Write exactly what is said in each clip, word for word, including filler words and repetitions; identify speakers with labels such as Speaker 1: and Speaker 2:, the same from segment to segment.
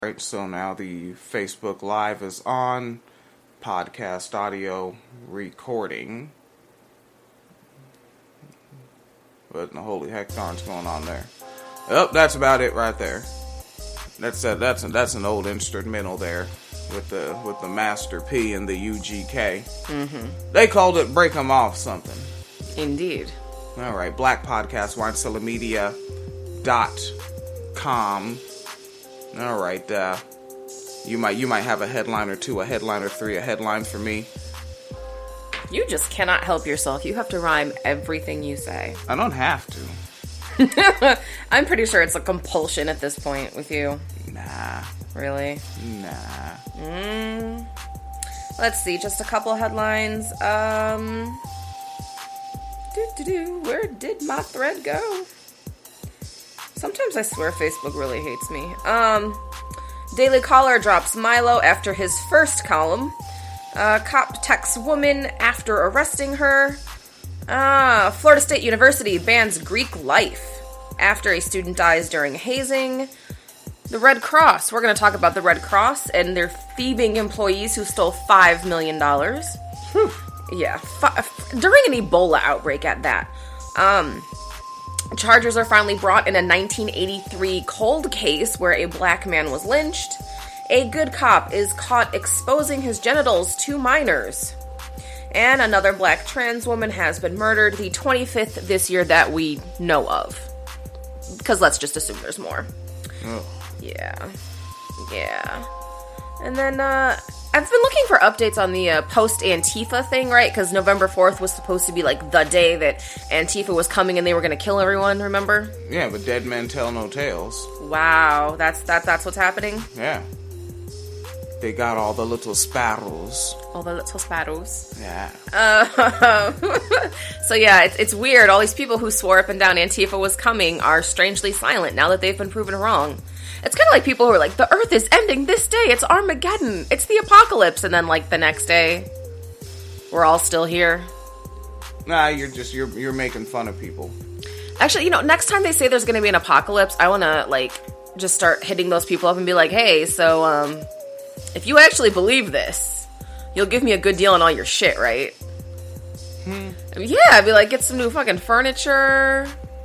Speaker 1: Right, so now the Facebook Live is on, podcast audio recording. What in the holy heck darn's going on there? Oh, that's about it right there. That's a, that's a, that's an old instrumental there with the with the Master P and the U G K. Mm-hmm. They called it "Break 'Em Off" something.
Speaker 2: Indeed.
Speaker 1: All right, Black Podcast, wine cellar media dot com. All right, uh, you might you might have a headline or two, a headline or three, a headline for me.
Speaker 2: You just cannot help yourself. You have to rhyme everything you say.
Speaker 1: I don't have to.
Speaker 2: I'm pretty sure it's a compulsion at this point with you.
Speaker 1: Nah.
Speaker 2: Really?
Speaker 1: Nah.
Speaker 2: Mm. Let's see, just a couple headlines. Um. Do do do. Where did my thread go? Sometimes I swear Facebook really hates me. Um, Daily Caller drops Milo after his first column. Uh, cop detects woman after arresting her. Ah, Florida State University bans Greek life after a student dies during hazing. The Red Cross. We're going to talk about the Red Cross and their thieving employees who stole five million dollars.
Speaker 1: Whew.
Speaker 2: Yeah, fi- during an Ebola outbreak at that. Um... Charges are finally brought in a nineteen eighty-three cold case where a black man was lynched. A good cop is caught exposing his genitals to minors. And another black trans woman has been murdered, the twenty-fifth this year that we know of. Because let's just assume there's more.
Speaker 1: Oh.
Speaker 2: Yeah. Yeah. And then, uh... I've been looking for updates on the uh, post-Antifa thing, right? Because November fourth was supposed to be, like, the day that Antifa was coming and they were going to kill everyone, remember?
Speaker 1: Yeah, but dead men tell no tales.
Speaker 2: Wow, that's that, that's what's happening?
Speaker 1: Yeah. They got all the little sparrows.
Speaker 2: All the little sparrows.
Speaker 1: Yeah.
Speaker 2: Uh, so, yeah, it's, it's weird. All these people who swore up and down Antifa was coming are strangely silent now that they've been proven wrong. It's kind of like people who are like, the earth is ending this day. It's Armageddon. It's the apocalypse. And then, like, the next day, we're all still here.
Speaker 1: Nah, you're just, you're you're making fun of people.
Speaker 2: Actually, you know, next time they say there's going to be an apocalypse, I want to, like, just start hitting those people up and be like, hey, so, um, if you actually believe this, you'll give me a good deal on all your shit, right?
Speaker 1: Hmm.
Speaker 2: I mean, yeah, I'd be like, get some new fucking furniture.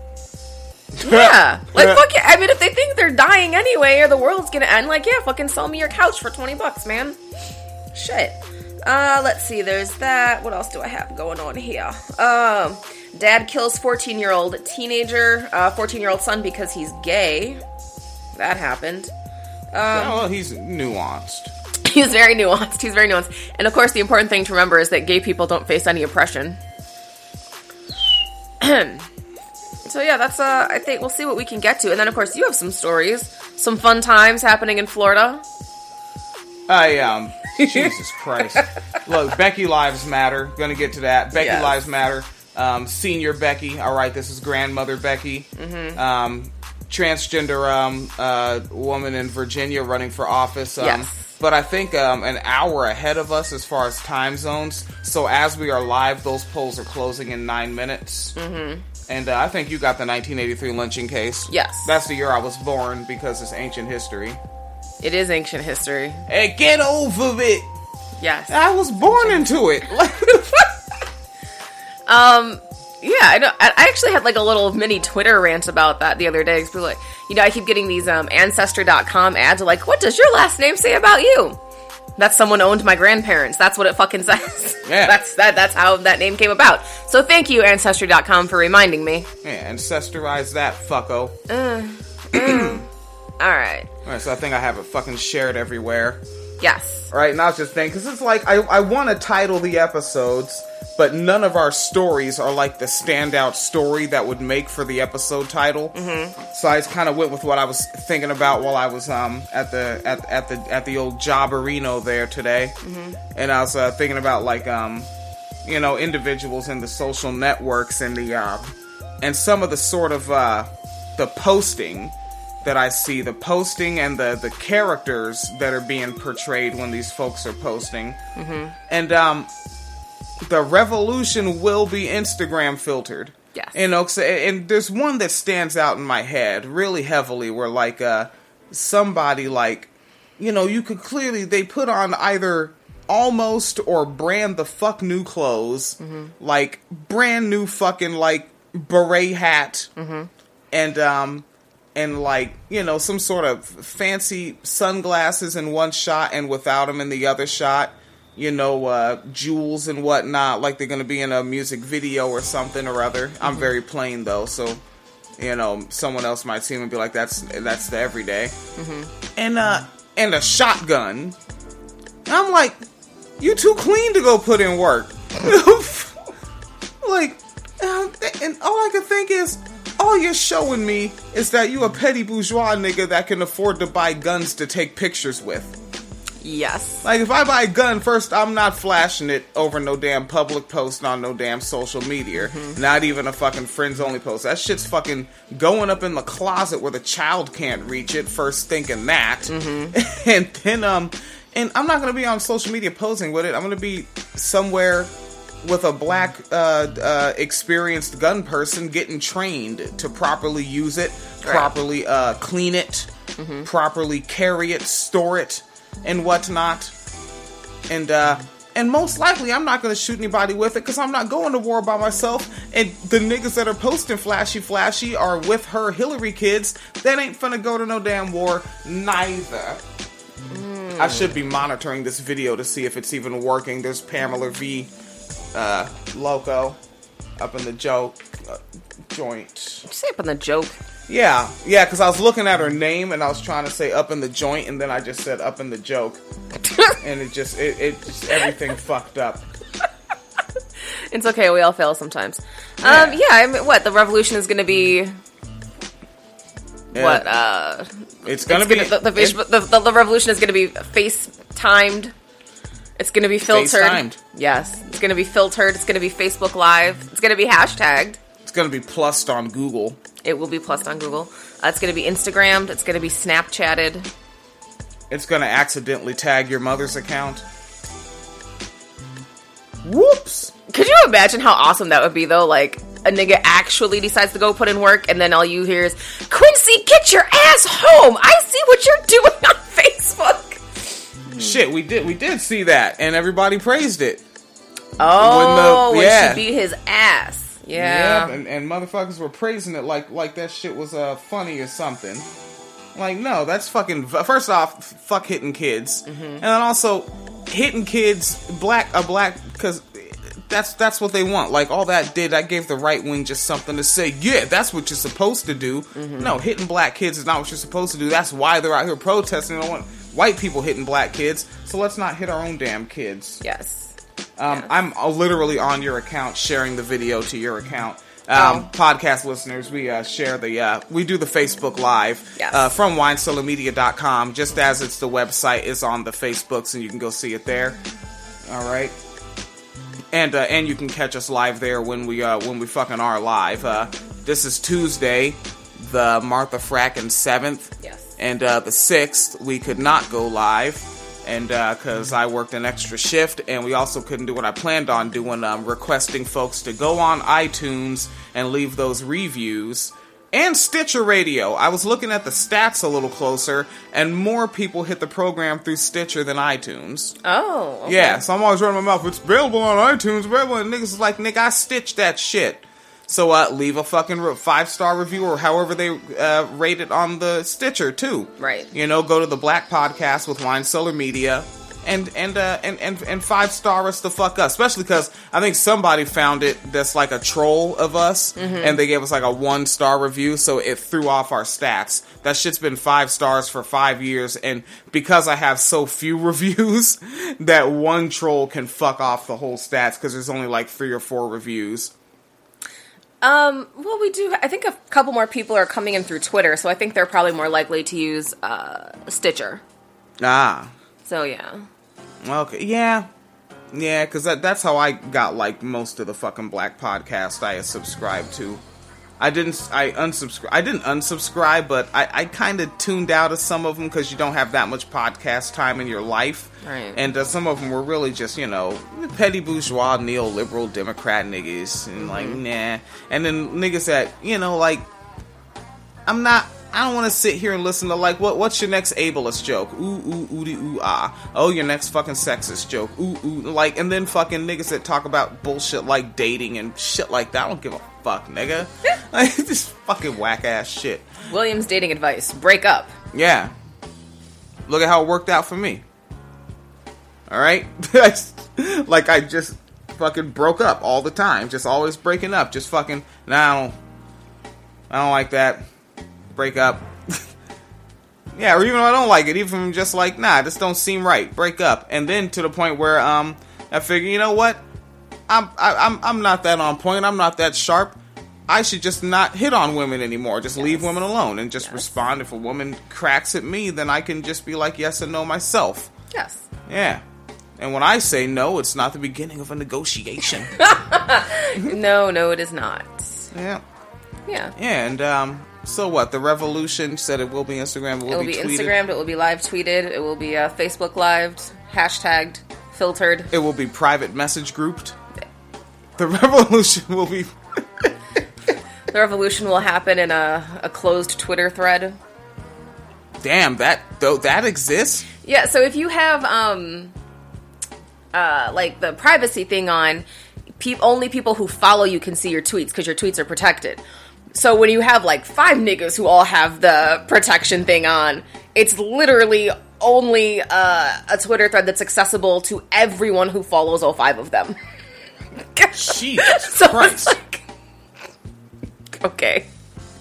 Speaker 2: Yeah. Like, fuck it. I mean, if they think they're dying anyway or the world's gonna end, like, yeah, fucking sell me your couch for twenty bucks, man. Shit. Uh, let's see. There's that. What else do I have going on here? Um, dad kills fourteen-year-old teenager, uh, fourteen-year-old son because he's gay. That happened. Um,
Speaker 1: well, he's nuanced.
Speaker 2: He's very nuanced. He's very nuanced. And, of course, the important thing to remember is that gay people don't face any oppression. So yeah, that's, uh, I think we'll see what we can get to. And then, of course, you have some stories. Some fun times happening in Florida.
Speaker 1: I, um, Jesus Christ. Look, Becky Lives Matter. Gonna get to that. Becky
Speaker 2: Yes.
Speaker 1: Lives Matter. Um, senior Becky. Alright, this is grandmother Becky.
Speaker 2: Mm-hmm.
Speaker 1: Um, transgender, um, uh, woman in Virginia running for office. Um,
Speaker 2: Yes.
Speaker 1: But I think, um, an hour ahead of us as far as time zones. So as we are live, those polls are closing in nine minutes. Mm-hmm. And uh, I think you got the nineteen eighty-three lynching case.
Speaker 2: Yes.
Speaker 1: That's the year I was born because it's ancient history.
Speaker 2: It is ancient history.
Speaker 1: Hey, get over it!
Speaker 2: Yes.
Speaker 1: I was born into it.
Speaker 2: Um, yeah, I know. I I actually had like a little mini Twitter rant about that the other day. 'Cause people were like, you know, I keep getting these um, Ancestry dot com ads like, what does your last name say about you? That's someone owned my grandparents. That's what it fucking says.
Speaker 1: Yeah.
Speaker 2: That's that. That's how that name came about. So thank you, Ancestry dot com, for reminding me.
Speaker 1: Yeah, ancestorize that, fucko.
Speaker 2: Uh, uh, all right.
Speaker 1: Alright, so I think I have it fucking shared everywhere.
Speaker 2: Yes.
Speaker 1: Right, and I was just thinking, because it's like, I, I want to title the episodes, but none of our stories are like the standout story that would make for the episode title. Mm-hmm. So I just kind of went with what I was thinking about while I was um at the at at the at the old Jobberino there today, mm-hmm. and I was uh, thinking about like um you know individuals in the social networks and the uh, and some of the sort of uh, the posting that I see, the posting and the, the characters that are being portrayed when these folks are posting. Mm-hmm. And um, the revolution will be Instagram filtered.
Speaker 2: Yes.
Speaker 1: You know, and there's one that stands out in my head really heavily where, like, uh, somebody, like, you know, you could clearly, they put on either almost or brand the fuck new clothes, mm-hmm. like brand new fucking like beret hat, mm-hmm. and um and like, you know, some sort of fancy sunglasses in one shot and without them in the other shot, you know, uh jewels and whatnot, like they're gonna be in a music video or something or other. Mm-hmm. I'm very plain though, so you know, someone else might see him and be like, that's that's the everyday. Mm-hmm. And uh and a shotgun. And I'm like, you too clean to go put in work. Like, and all I can think is, all you're showing me is that you a petty bourgeois nigga that can afford to buy guns to take pictures with.
Speaker 2: Yes.
Speaker 1: Like, if I buy a gun, first, I'm not flashing it over no damn public post on no damn social media. Mm-hmm. Not even a fucking friends-only post. That shit's fucking going up in the closet where the child can't reach it, first thinking that. Mm-hmm. And then, um... And I'm not going to be on social media posing with it. I'm going to be somewhere with a black, uh, uh, experienced gun person getting trained to properly use it, right. properly uh, clean it, mm-hmm. properly carry it, store it, and whatnot. And uh, and most likely, I'm not going to shoot anybody with it because I'm not going to war by myself. And the niggas that are posting flashy flashy are with her Hillary kids that ain't finna go to no damn war neither. Mm. I should be monitoring this video to see if it's even working. There's Pamela V. Uh, Loco up in the joke uh, joint.
Speaker 2: Did you say up in the joke?
Speaker 1: Yeah, yeah, because I was looking at her name and I was trying to say up in the joint, and then I just said up in the joke, and it just it, it just everything fucked up.
Speaker 2: It's okay, we all fail sometimes. Yeah. Um, yeah, I mean, what the revolution is going to be. Yeah. What, uh...
Speaker 1: It's gonna
Speaker 2: it's
Speaker 1: be...
Speaker 2: Gonna, the, the, it, the, the, the revolution is gonna be face-timed. It's gonna be filtered.
Speaker 1: Face-timed.
Speaker 2: Yes. It's gonna be filtered. It's gonna be Facebook Live. It's gonna be hashtagged.
Speaker 1: It's gonna be plussed on Google.
Speaker 2: It will be plussed on Google. Uh, it's gonna be Instagrammed. It's gonna be Snapchatted.
Speaker 1: It's gonna accidentally tag your mother's account. Whoops!
Speaker 2: Could you imagine how awesome that would be, though? Like, a nigga actually decides to go put in work, and then all you hear is, Quincy, get your ass home! I see what you're doing on Facebook!
Speaker 1: Shit, we did we did see that, and everybody praised it.
Speaker 2: Oh, when, the, yeah. when she beat his ass. Yeah.
Speaker 1: Yeah, and, and motherfuckers were praising it like, like that shit was uh, funny or something. Like, no, that's fucking... First off, fuck hitting kids. Mm-hmm. And then also, hitting kids, black, a black... Because... That's that's what they want. Like, all that did, that gave the right wing just something to say, yeah, that's what you're supposed to do. Mm-hmm. No, hitting black kids is not what you're supposed to do. That's why they're out here protesting. They don't want white people hitting black kids, so let's not hit our own damn kids.
Speaker 2: Yes.
Speaker 1: Um,
Speaker 2: yes.
Speaker 1: I'm uh, literally on your account, sharing the video to your account. Um, oh. Podcast listeners, we uh, share the, uh, we do the Facebook Live
Speaker 2: yes.
Speaker 1: uh, from wine cellar media dot com, just as it's the website is on the Facebooks, and you can go see it there. All right. And uh, and you can catch us live there when we uh, when we fucking are live. Uh, this is Tuesday, the Martha Frackin' seventh.
Speaker 2: Yes.
Speaker 1: And uh, the sixth, we could not go live, and because uh, I worked an extra shift, and we also couldn't do what I planned on doing, um, requesting folks to go on iTunes and leave those reviews. And Stitcher Radio. I was looking at the stats a little closer, and more people hit the program through Stitcher than iTunes.
Speaker 2: Oh, okay.
Speaker 1: Yeah, so I'm always running my mouth, it's available on iTunes, available, and niggas is like, nigga, I stitched that shit. So, uh, leave a fucking re- five-star review, or however they, uh, rate it on the Stitcher, too.
Speaker 2: Right.
Speaker 1: You know, go to the Black Podcast with Wine Cellar Media, and, and, uh, and, and, and five-star us the fuck up. Especially because I think somebody found it that's like a troll of us, mm-hmm. and they gave us like a one-star review, so it threw off our stats. That shit's been five stars for five years, and because I have so few reviews, that one troll can fuck off the whole stats, because there's only like three or four reviews.
Speaker 2: Um, well, we do, I think a couple more people are coming in through Twitter, so I think they're probably more likely to use, uh, Stitcher.
Speaker 1: Ah.
Speaker 2: So, yeah.
Speaker 1: Okay, yeah. Yeah, because that, that's how I got, like, most of the fucking Black Podcast I subscribed to. I didn't, I unsubscribe, I didn't unsubscribe, but I, I kind of tuned out of some of them because you don't have that much podcast time in your life.
Speaker 2: Right.
Speaker 1: And uh, some of them were really just, you know, petty bourgeois, neoliberal, Democrat niggas. And, mm-hmm. like, nah. And then niggas that, you know, like, I'm not, I don't want to sit here and listen to, like, what what's your next ableist joke? Ooh, ooh, ooh, ooh, ah. Oh, your next fucking sexist joke. Ooh, ooh. Like, and then fucking niggas that talk about bullshit like dating and shit like that. I don't give a fuck, nigga. Like, this fucking whack-ass shit.
Speaker 2: William's dating advice. Break up.
Speaker 1: Yeah. Look at how it worked out for me. Alright? Like, I just fucking broke up all the time. Just always breaking up. Just fucking, nah, I don't, I don't like that. Break up. Yeah, or even if I don't like it, even if I'm just like, nah, this don't seem right. Break up. And then to the point where um, I figure, you know what? I'm I, I'm I'm not that on point. I'm not that sharp. I should just not hit on women anymore. Just yes. leave women alone and just yes. respond. If a woman cracks at me, then I can just be like yes and no myself.
Speaker 2: Yes.
Speaker 1: Yeah. And when I say no, it's not the beginning of a negotiation.
Speaker 2: No, no, it is not.
Speaker 1: Yeah.
Speaker 2: Yeah.
Speaker 1: Yeah, and um. So what? The revolution said it will be Instagram. It will,
Speaker 2: it will
Speaker 1: be,
Speaker 2: be
Speaker 1: tweeted.
Speaker 2: Instagrammed. It will be live tweeted. It will be uh, Facebook lived, hashtagged, filtered.
Speaker 1: It will be private message grouped. The revolution will be.
Speaker 2: The revolution will happen in a, a closed Twitter thread.
Speaker 1: Damn, that though that exists.
Speaker 2: Yeah. So if you have um, uh, like the privacy thing on, pe- only people who follow you can see your tweets because your tweets are protected. So when you have, like, five niggas who all have the protection thing on, it's literally only uh, a Twitter thread that's accessible to everyone who follows all five of them.
Speaker 1: Jesus
Speaker 2: so
Speaker 1: Christ.
Speaker 2: Like, okay.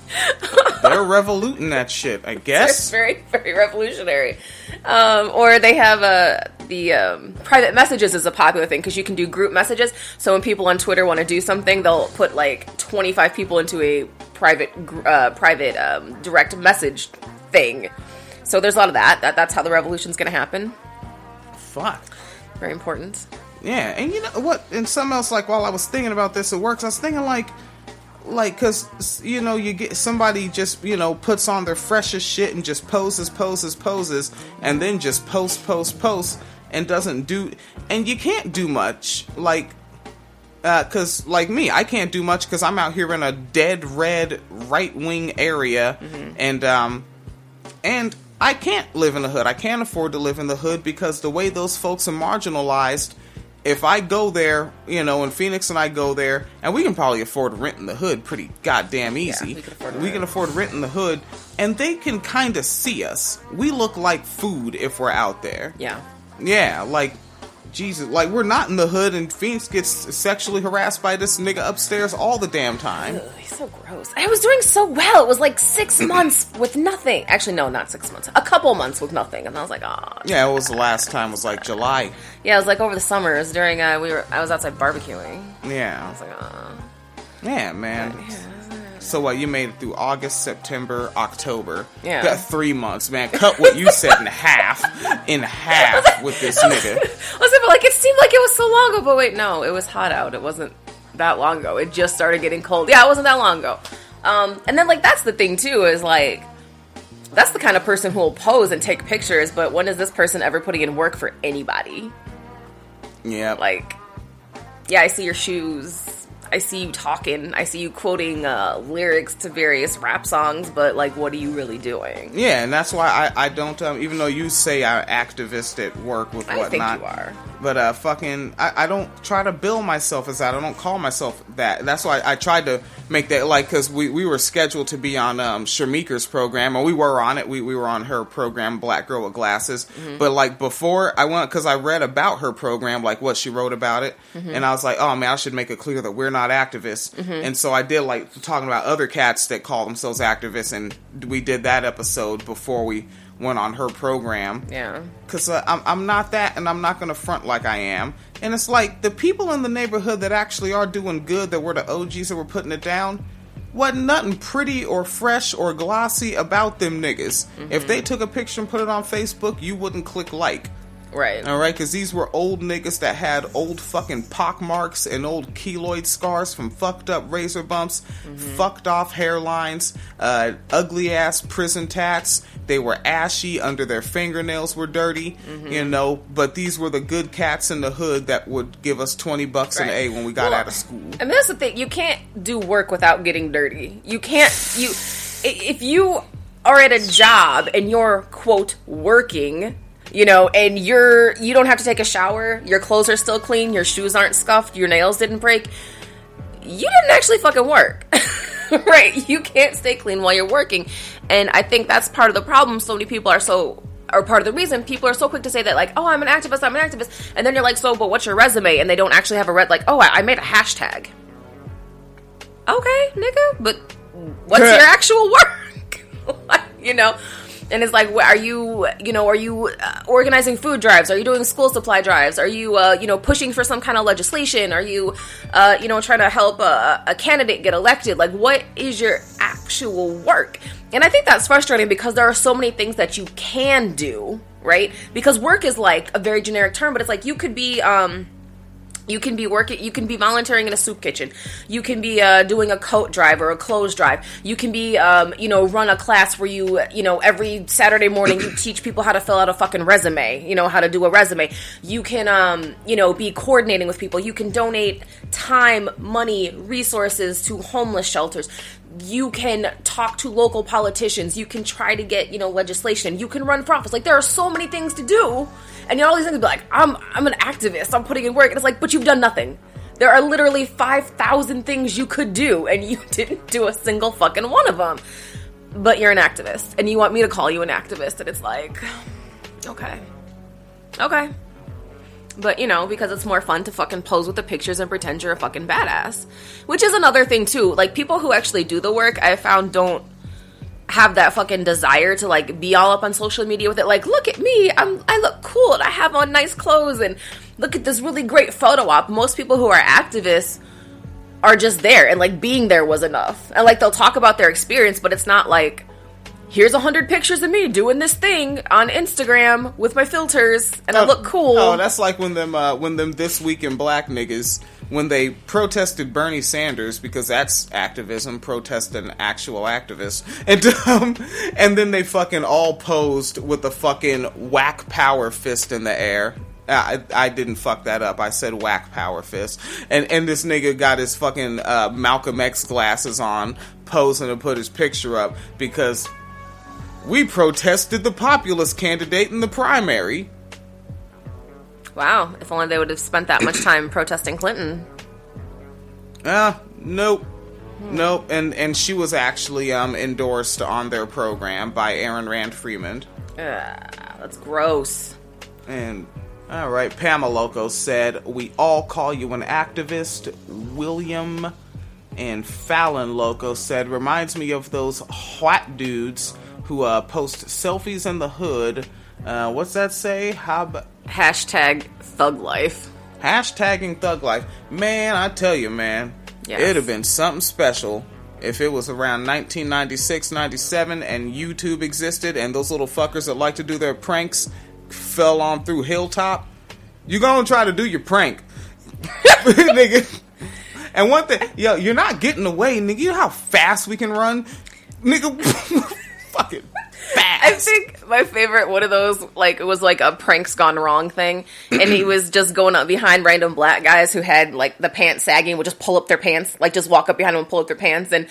Speaker 1: They're revoluting that shit, I guess.
Speaker 2: It's very, very revolutionary. Um, or they have uh, the um, private messages is a popular thing because you can do group messages. So when people on Twitter want to do something, they'll put like twenty-five people into a private, uh, private um, direct message thing. So there's a lot of that. That that's how the revolution's going to happen.
Speaker 1: Fuck.
Speaker 2: Very important.
Speaker 1: Yeah, and you know what? And something else, like while I was thinking about this, it works. I was thinking like. Like, cause, you know, you get somebody just, you know, puts on their freshest shit and just poses, poses, poses, and then just post, post, post, and doesn't do, and you can't do much, like, uh, cause, like me, I can't do much cause I'm out here in a dead red right-wing area, mm-hmm. and, um, and I can't live in the hood. I can't afford to live in the hood because the way those folks are marginalized, if I go there, you know, and Phoenix and I go there, and we can probably afford rent in the hood pretty goddamn easy.
Speaker 2: Yeah, we can afford,
Speaker 1: we can afford rent in the hood, and they can kind of see us. We look like food if we're out there.
Speaker 2: Yeah.
Speaker 1: Yeah, like, Jesus, like, we're not in the hood, and Phoenix gets sexually harassed by this nigga upstairs all the damn time.
Speaker 2: Ugh, he's so gross. I was doing so well. It was like six months with nothing. Actually, no, not six months. A couple months with nothing, and I was like, oh.
Speaker 1: Yeah, it was the last time. It was like July.
Speaker 2: Yeah, it was like over the summer. It was during, uh, we were, I was outside barbecuing.
Speaker 1: Yeah.
Speaker 2: I was like, oh.
Speaker 1: Yeah, man.
Speaker 2: Yeah.
Speaker 1: So what, you made it through August, September, October.
Speaker 2: Yeah.
Speaker 1: Got three months, man. Cut what you said in half. In half with this nigga.
Speaker 2: I was like, it seemed like it was so long ago, but wait, no, it was hot out. It wasn't that long ago. It just started getting cold. Yeah, it wasn't that long ago. Um, and then, like, that's the thing, too, is, like, that's the kind of person who will pose and take pictures, but when is this person ever putting in work for anybody?
Speaker 1: Yeah.
Speaker 2: Like, yeah, I see your shoes. I see you talking. I see you quoting uh, lyrics to various rap songs, but, like, what are you really doing?
Speaker 1: Yeah, and that's why I, I don't, um, even though you say I'm activist at work with whatnot.
Speaker 2: I think you are.
Speaker 1: But, uh, fucking, I, I don't try to bill myself as that. I don't call myself that. That's why I, I tried to make that, like, because we, we were scheduled to be on um, Shamika's program, or we were on it. We, we were on her program, Black Girl with Glasses. Mm-hmm. But, like, before I went, because I read about her program, like, what she wrote about it, mm-hmm. and I was like, oh, man, I should make it clear that we're not activists. Mm-hmm. And so I did, like, talking about other cats that call themselves activists, and we did that episode before we went on her program.
Speaker 2: Yeah.
Speaker 1: Because uh, I'm, I'm not that, and I'm not going to front like I am. And it's like, the people in the neighborhood that actually are doing good, that were the O Gs that were putting it down, wasn't nothing pretty or fresh or glossy about them niggas. Mm-hmm. If they took a picture and put it on Facebook, you wouldn't click like.
Speaker 2: Right.
Speaker 1: Alright, because these were old niggas that had old fucking pock marks and old keloid scars from fucked up razor bumps, mm-hmm. fucked off hairlines, uh, ugly ass prison tats. They were ashy, under their fingernails were dirty, mm-hmm. you know, but these were the good cats in the hood that would give us twenty bucks right. an A when we got
Speaker 2: well,
Speaker 1: out of school.
Speaker 2: And that's the thing, you can't do work without getting dirty. You can't, you, if you are at a job and you're, quote, working, you know, and you're, you don't have to take a shower, your clothes are still clean, your shoes aren't scuffed, your nails didn't break, you didn't actually fucking work. Right? You can't stay clean while you're working. And I think that's part of the problem. So many people are so, or part of the reason people are so quick to say that, like, oh, I'm an activist, I'm an activist. And then you're like, so, but what's your resume? And they don't actually have a red, like, oh, I, I made a hashtag. Okay, nigga, but what's your actual work? You know? And it's like, are you, you know, are you uh, organizing food drives? Are you doing school supply drives? Are you, uh, you know, pushing for some kind of legislation? Are you, uh, you know, trying to help a, a candidate get elected? Like, what is your actual work? And I think that's frustrating because there are so many things that you can do, right? Because work is like a very generic term, but it's like you could be, um... You can be working, you can be volunteering in a soup kitchen. You can be uh, doing a coat drive or a clothes drive. You can be, um, you know, run a class where you, you know, every Saturday morning you teach people how to fill out a fucking resume, you know, how to do a resume. You can, um, you know, be coordinating with people. You can donate time, money, resources to homeless shelters. You can talk to local politicians. You can try to get, you know, legislation. You can run for office. Like, there are so many things to do. And you know, all these things be like, I'm I'm an activist, I'm putting in work. And it's like, but you've done nothing. There are literally five thousand things you could do, and you didn't do a single fucking one of them. But you're an activist, and you want me to call you an activist, and it's like, okay. Okay. But, you know, because it's more fun to fucking pose with the pictures and pretend you're a fucking badass. Which is another thing, too. Like, people who actually do the work, I found, don't have that fucking desire to, like, be all up on social media with it. Like, look at me, I'm, I look cool, and I have on nice clothes, and look at this really great photo op. Most people who are activists are just there, and, like, being there was enough. And, like, they'll talk about their experience, but it's not like, here's a hundred pictures of me doing this thing on Instagram with my filters, and
Speaker 1: oh,
Speaker 2: I look cool.
Speaker 1: Oh, that's like when them, uh, when them This Week in Black niggas, when they protested Bernie Sanders, because that's activism, protest an actual activist, and um, and then they fucking all posed with a fucking whack power fist in the air. I, I didn't fuck that up. I said whack power fist. And and this nigga got his fucking uh, Malcolm X glasses on, posing to put his picture up, because we protested the populist candidate in the primary.
Speaker 2: Wow, if only they would have spent that much time protesting Clinton.
Speaker 1: Ah, uh, nope. Hmm. Nope. And and she was actually um endorsed on their program by Aaron Rand Freeman.
Speaker 2: Uh, that's gross.
Speaker 1: And, alright, Pamela Loco said, we all call you an activist. William and Fallon Loco said, reminds me of those white dudes who uh, post selfies in the hood. Uh, what's that say? How about...
Speaker 2: Hashtag thug life.
Speaker 1: Hashtagging thug life. Man, I tell you, man. Yes. It'd have been something special if it was around nineteen ninety-six, ninety-seven and YouTube existed and those little fuckers that like to do their pranks fell on through Hilltop. You gonna try to do your prank. Nigga. And one thing, yo, you're not getting away, nigga. You know how fast we can run? Nigga, fucking fast.
Speaker 2: I think my favorite one of those, like, it was like a pranks gone wrong thing, and he was just going up behind random black guys who had, like, the pants sagging, would just pull up their pants, like, just walk up behind them and pull up their pants, and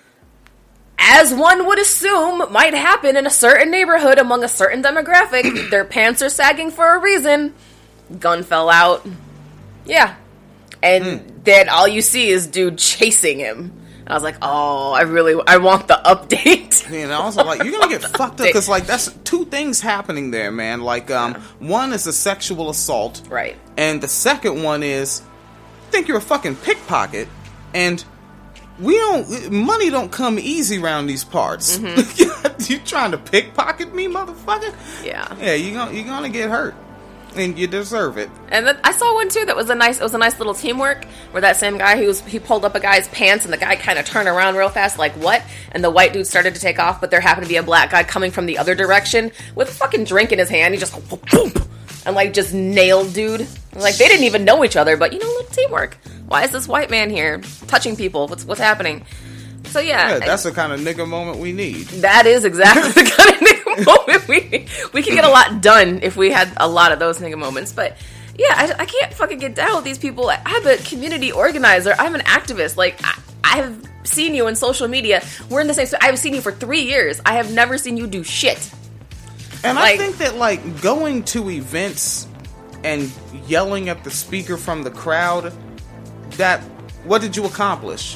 Speaker 2: as one would assume might happen in a certain neighborhood among a certain demographic, their pants are sagging for a reason. Gun fell out. Yeah. And mm. then all you see is dude chasing him. I was like, oh, I really, I want the update.
Speaker 1: And I was like, you're gonna get fucked up, because, like, that's two things happening there, man. Like, um, yeah. one is a sexual assault.
Speaker 2: Right.
Speaker 1: And the second one is, I think you're a fucking pickpocket, and we don't, money don't come easy around these parts. Mm-hmm. You trying to pickpocket me, motherfucker?
Speaker 2: Yeah.
Speaker 1: Yeah, you're gonna, you're gonna get hurt. And you deserve it.
Speaker 2: And then I saw one too that was a nice. It was a nice little teamwork where that same guy he was he pulled up a guy's pants and the guy kind of turned around real fast, like what? And the white dude started to take off, but there happened to be a black guy coming from the other direction with a fucking drink in his hand. He just boom and like just nailed dude. Like they didn't even know each other, but you know, little teamwork. Why is this white man here touching people? What's what's happening? So yeah,
Speaker 1: yeah that's I, the kind of nigga moment we need.
Speaker 2: That is exactly the kind of nigga moment we we can get a lot done if we had a lot of those nigga moments. But yeah, I, I can't fucking get down with these people. I'm a community organizer. I'm an activist. Like I, I've seen you in social media. We're in the same. I've seen you for three years. I have never seen you do shit.
Speaker 1: And
Speaker 2: like,
Speaker 1: I think that like going to events and yelling at the speaker from the crowd, that what did you accomplish?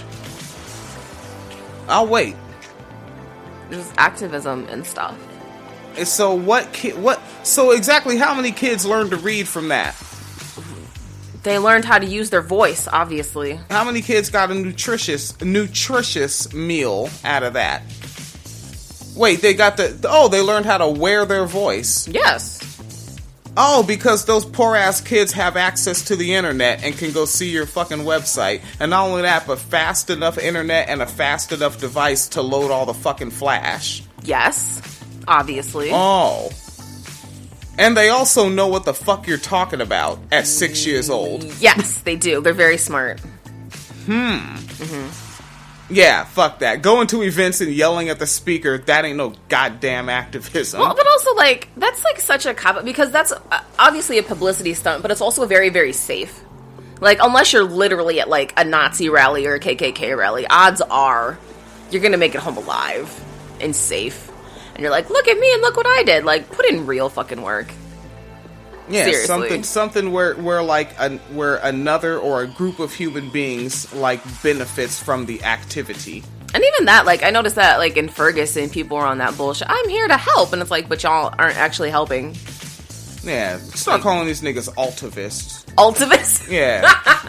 Speaker 1: I'll wait.
Speaker 2: Just activism and stuff.
Speaker 1: And so what? Ki- what? So exactly how many kids learned to read from that?
Speaker 2: They learned how to use their voice, obviously.
Speaker 1: How many kids got a nutritious, nutritious meal out of that? Wait, they got the... Oh, they learned how to wear their voice.
Speaker 2: Yes.
Speaker 1: Oh, because those poor-ass kids have access to the internet and can go see your fucking website. And not only that, but fast enough internet and a fast enough device to load all the fucking flash.
Speaker 2: Yes. Obviously.
Speaker 1: Oh. And they also know what the fuck you're talking about at six years old.
Speaker 2: Yes, they do. They're very smart.
Speaker 1: Hmm. Mm-hmm. Yeah, fuck that. Going to events and yelling at the speaker, that ain't no goddamn activism.
Speaker 2: Well, but also, like, that's, like, such a cop-out, because that's uh, obviously a publicity stunt, but it's also very, very safe. Like, unless you're literally at, like, a Nazi rally or a K K K rally, odds are you're gonna make it home alive and safe. And you're like, look at me and look what I did. Like, put in real fucking work.
Speaker 1: Yeah,
Speaker 2: Seriously.
Speaker 1: something something where where like an, where another or a group of human beings like benefits from the activity.
Speaker 2: And even that, like, I noticed that, like, in Ferguson, people were on that bullshit. I'm here to help, and it's like, but y'all aren't actually helping.
Speaker 1: Yeah, start calling these niggas altivists.
Speaker 2: Altivists?
Speaker 1: Yeah.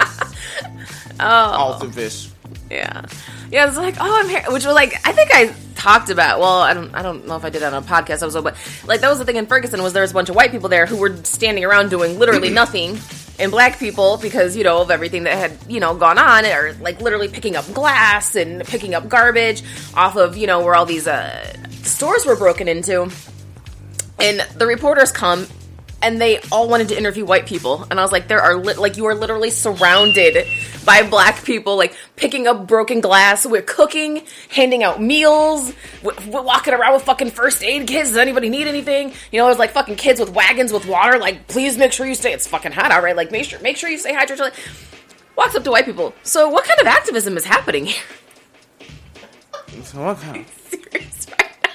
Speaker 2: Oh.
Speaker 1: Altivists.
Speaker 2: Yeah. Yeah, it's like, oh, I'm here, which was like, I think I talked about, well, I don't I don't know if I did that on a podcast episode, but, like, that was the thing in Ferguson, was there was a bunch of white people there who were standing around doing literally nothing, and black people, because, you know, of everything that had, you know, gone on, are, like, literally picking up glass and picking up garbage off of, you know, where all these uh, stores were broken into, and the reporters come, and they all wanted to interview white people. And I was like, there are, li- like, you are literally surrounded by black people, like, picking up broken glass. We're cooking, handing out meals. We're, we're walking around with fucking first aid kits. Does anybody need anything? You know, there's, like, fucking kids with wagons with water. Like, please make sure you stay, it's fucking hot out, right? Like, make sure, make sure you stay hydrated. Like, walks up to white people. So what kind of activism is happening here?
Speaker 1: So what kind of...
Speaker 2: Serious right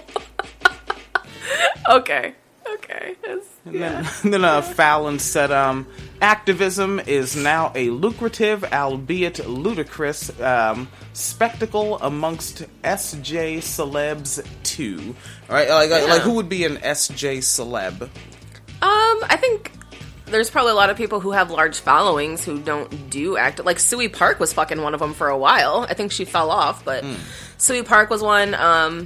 Speaker 2: now. Okay. Okay. It's,
Speaker 1: and
Speaker 2: yeah.
Speaker 1: then, then uh, Fallon said, um, activism is now a lucrative, albeit ludicrous, um, spectacle amongst S J celebs too. All right, like, like,
Speaker 2: Yeah.
Speaker 1: like who would be an S J celeb?
Speaker 2: Um, I think there's probably a lot of people who have large followings who don't do act. Like, Sui Park was fucking one of them for a while. I think she fell off, but mm. Sui Park was one. Um,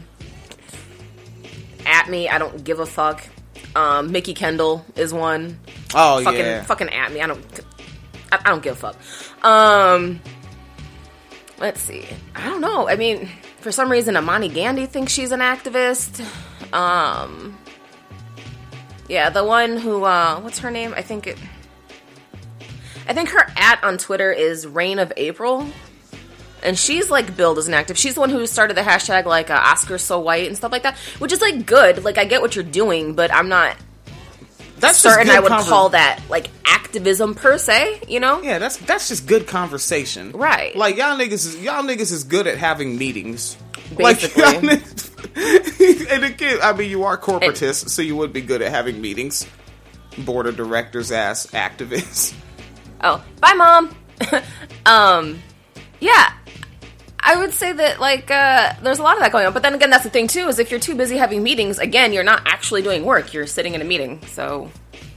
Speaker 2: At Me, I don't give a fuck. Um, Mickey Kendall is one.
Speaker 1: Oh,
Speaker 2: fucking,
Speaker 1: yeah.
Speaker 2: Fucking At Me. I don't, I, I don't give a fuck. Um, let's see. I don't know. I mean, for some reason, Amani Gandhi thinks she's an activist. Um, yeah, the one who, uh, what's her name? I think it, I think her at on Twitter is Reign of April. And she's, like, billed as an active. She's the one who started the hashtag, like, uh, Oscar So White and stuff like that. Which is, like, good. Like, I get what you're doing, but I'm not
Speaker 1: that's
Speaker 2: certain I would
Speaker 1: conver-
Speaker 2: call that, like, activism per se, you know?
Speaker 1: Yeah, that's that's just good conversation.
Speaker 2: Right.
Speaker 1: Like, y'all niggas is, y'all niggas is good at having meetings.
Speaker 2: Basically.
Speaker 1: Like, y'all niggas, and again, I mean, you are corporatists,
Speaker 2: and,
Speaker 1: so you would be good at having meetings. Board of directors ass activists.
Speaker 2: Oh, bye, Mom! um, yeah. I would say that, like, uh, there's a lot of that going on. But then again, that's the thing, too, is if you're too busy having meetings, again, you're not actually doing work. You're sitting in a meeting. So,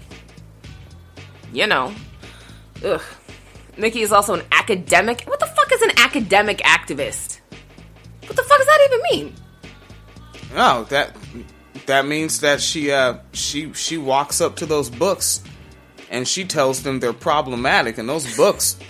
Speaker 2: you know. Ugh. Nikki is also an academic. What the fuck is an academic activist? What the fuck does that even mean?
Speaker 1: Oh, that that means that she uh she she walks up to those books and she tells them they're problematic, and those books.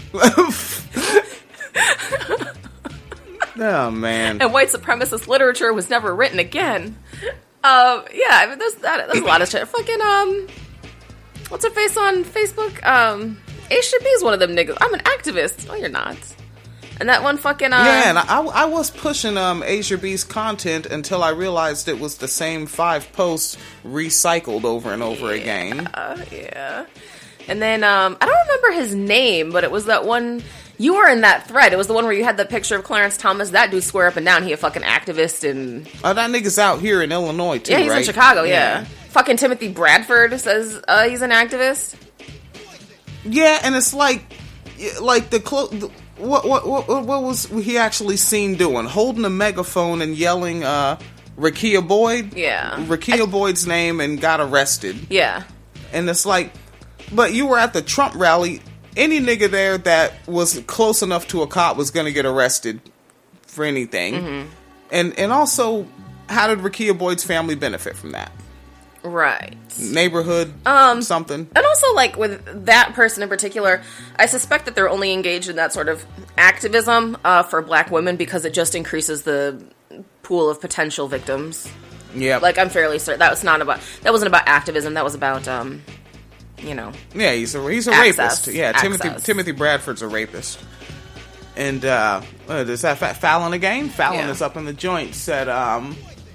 Speaker 1: Oh, man.
Speaker 2: And white supremacist literature was never written again. Um, yeah, I mean, there's, that, there's a lot of shit. Fucking, um, what's her face on Facebook? Um, Aisha B is one of them niggas. I'm an activist. No, you're not. And that one fucking, uh...
Speaker 1: Yeah, and I, I was pushing, um, Asia B's content until I realized it was the same five posts recycled over and over
Speaker 2: yeah,
Speaker 1: again.
Speaker 2: Uh, yeah. And then, um, I don't remember his name, but it was that one You were in that thread. It was the one where you had the picture of Clarence Thomas. That dude swear up and down he a fucking activist and...
Speaker 1: Oh, that nigga's out here in Illinois, too,
Speaker 2: Yeah, he's
Speaker 1: right?
Speaker 2: in Chicago, yeah.
Speaker 1: yeah.
Speaker 2: Fucking Timothy Bradford says uh, he's an activist.
Speaker 1: Yeah, and it's like... Like, the... Clo- the what, what, what, what was he actually seen doing? Holding a megaphone and yelling, uh... Rakia Boyd?
Speaker 2: Yeah.
Speaker 1: Rakia I- Boyd's name and got arrested.
Speaker 2: Yeah.
Speaker 1: And it's like... But you were at the Trump rally... Any nigga there that was close enough to a cop was going to get arrested for anything. Mm-hmm. And and also, how did Rakia Boyd's family benefit from that?
Speaker 2: Right.
Speaker 1: Neighborhood,
Speaker 2: um,
Speaker 1: something.
Speaker 2: And also, like, with that person in particular, I suspect that they're only engaged in that sort of activism uh, for black women because it just increases the pool of potential victims.
Speaker 1: Yeah.
Speaker 2: Like, I'm fairly certain that was not about, that wasn't about activism, that was about, um... you know.
Speaker 1: Yeah, he's a he's a
Speaker 2: Access.
Speaker 1: rapist. Yeah,
Speaker 2: Access.
Speaker 1: Timothy Timothy Bradford's a rapist. And uh, uh is that Fallon again? Fallon
Speaker 2: yeah.
Speaker 1: is up in the joint. Said, um,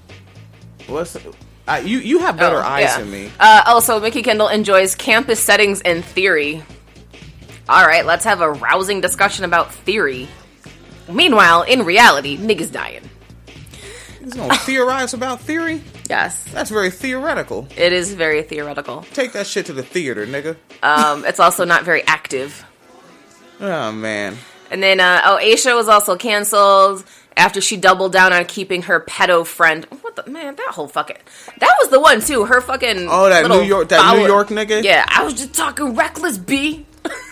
Speaker 1: what's uh, you you have better
Speaker 2: oh,
Speaker 1: eyes
Speaker 2: yeah.
Speaker 1: than me.
Speaker 2: Uh, also, Mickey Kendall enjoys campus settings and theory. All right, let's have a rousing discussion about theory. Meanwhile, in reality, niggas dying.
Speaker 1: He's gonna theorize about theory?
Speaker 2: Yes.
Speaker 1: That's very theoretical.
Speaker 2: It is very theoretical.
Speaker 1: Take that shit to the theater, nigga.
Speaker 2: Um, it's also not very active.
Speaker 1: Oh, man.
Speaker 2: And then, uh, oh, Aisha was also canceled after she doubled down on keeping her pedo friend. What the, man, that whole fucking, that was the one, too. Her fucking
Speaker 1: Oh, that New York, that
Speaker 2: follower.
Speaker 1: New York nigga?
Speaker 2: Yeah, I was just talking reckless, B.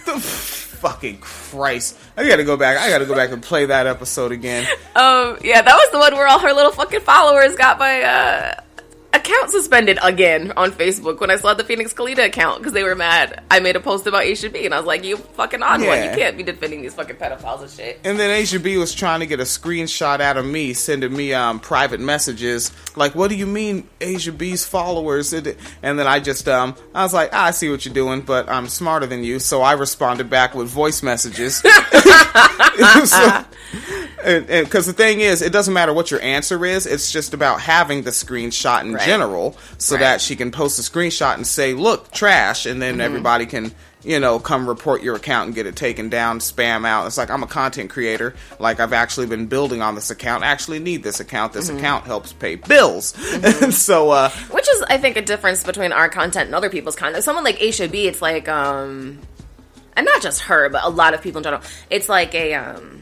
Speaker 1: Fucking Christ. I gotta go back. I gotta go back and play that episode again.
Speaker 2: Um, yeah, that was the one where all her little fucking followers got my, uh, account suspended again on Facebook when I saw the Phoenix Kalita account because they were mad. I made a post about Aisha B and I was like, you fucking odd
Speaker 1: Yeah.
Speaker 2: one. You can't be defending these fucking pedophiles and shit.
Speaker 1: And then Aisha B was trying to get a screenshot out of me, sending me um, private messages. Like, what do you mean Aisha B's followers? And then I just, um, I was like, ah, I see what you're doing, but I'm smarter than you. So I responded back with voice messages. so, and because the thing is, it doesn't matter what your answer is. It's just about having the screenshot in
Speaker 2: right.
Speaker 1: general so
Speaker 2: right.
Speaker 1: that she can post a screenshot and say, look, trash. And then mm-hmm. everybody can, you know, come report your account and get it taken down, spam out. It's like, I'm a content creator. Like, I've actually been building on this account. I actually need this account. This mm-hmm. account helps pay bills. Mm-hmm. so, uh...
Speaker 2: Which is, I think, a difference between our content and other people's content. Someone like Aisha B, it's like, um... and not just her, but a lot of people in general. It's like a, um...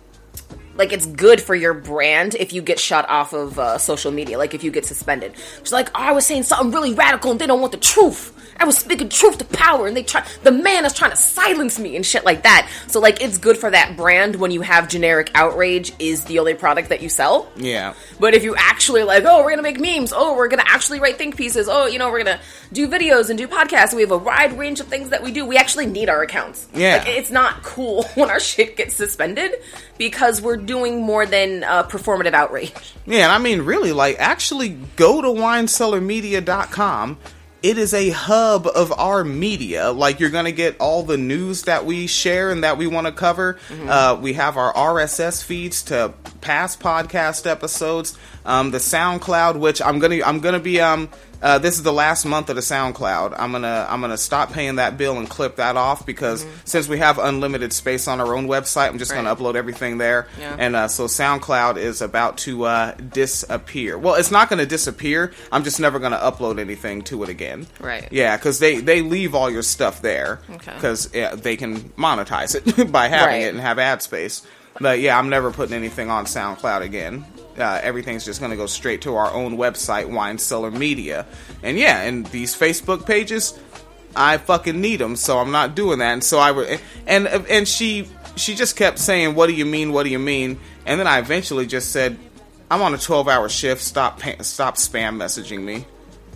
Speaker 2: like, it's good for your brand if you get shut off of uh, social media. Like, if you get suspended. It's like, oh, I was saying something really radical and they don't want the truth. I was speaking truth to power and they try, the man is trying to silence me and shit like that. So, like, it's good for that brand when you have generic outrage is the only product that you sell.
Speaker 1: Yeah.
Speaker 2: But if you actually like, oh, we're going to make memes. Oh, we're going to actually write think pieces. Oh, you know, we're going to do videos and do podcasts. And we have a wide range of things that we do. We actually need our accounts.
Speaker 1: Yeah.
Speaker 2: Like, it's not cool when our shit gets suspended because we're doing more than uh, performative outrage.
Speaker 1: Yeah, and I mean, really, like, actually go to wine cellar media dot com. It is a hub of our media. Like, you're going to get all the news that we share and that we want to cover. Mm-hmm. Uh, we have our R S S feeds to past podcast episodes. Um, the SoundCloud, which I'm going to, I'm going to be, um, uh, this is the last month of the SoundCloud. I'm going to, I'm going to stop paying that bill and clip that off because mm-hmm. since we have unlimited space on our own website, I'm just right. going to upload everything there. Yeah. And, uh, so SoundCloud is about to, uh, disappear. Well, it's not going to disappear. I'm just never going to upload anything to it again.
Speaker 2: Right.
Speaker 1: Yeah, because they, they leave all your stuff there.
Speaker 2: Okay.
Speaker 1: Because yeah, they can monetize it by having
Speaker 2: right.
Speaker 1: it and have ad space. But yeah, I'm never putting anything on SoundCloud again. Uh, everything's just going to go straight to our own website, Wine Cellar Media. And yeah, and these Facebook pages, I fucking need them, so I'm not doing that. And so I were, and and she she just kept saying, "What do you mean? What do you mean?" And then I eventually just said, "I'm on a twelve hour shift. Stop stop spam messaging me."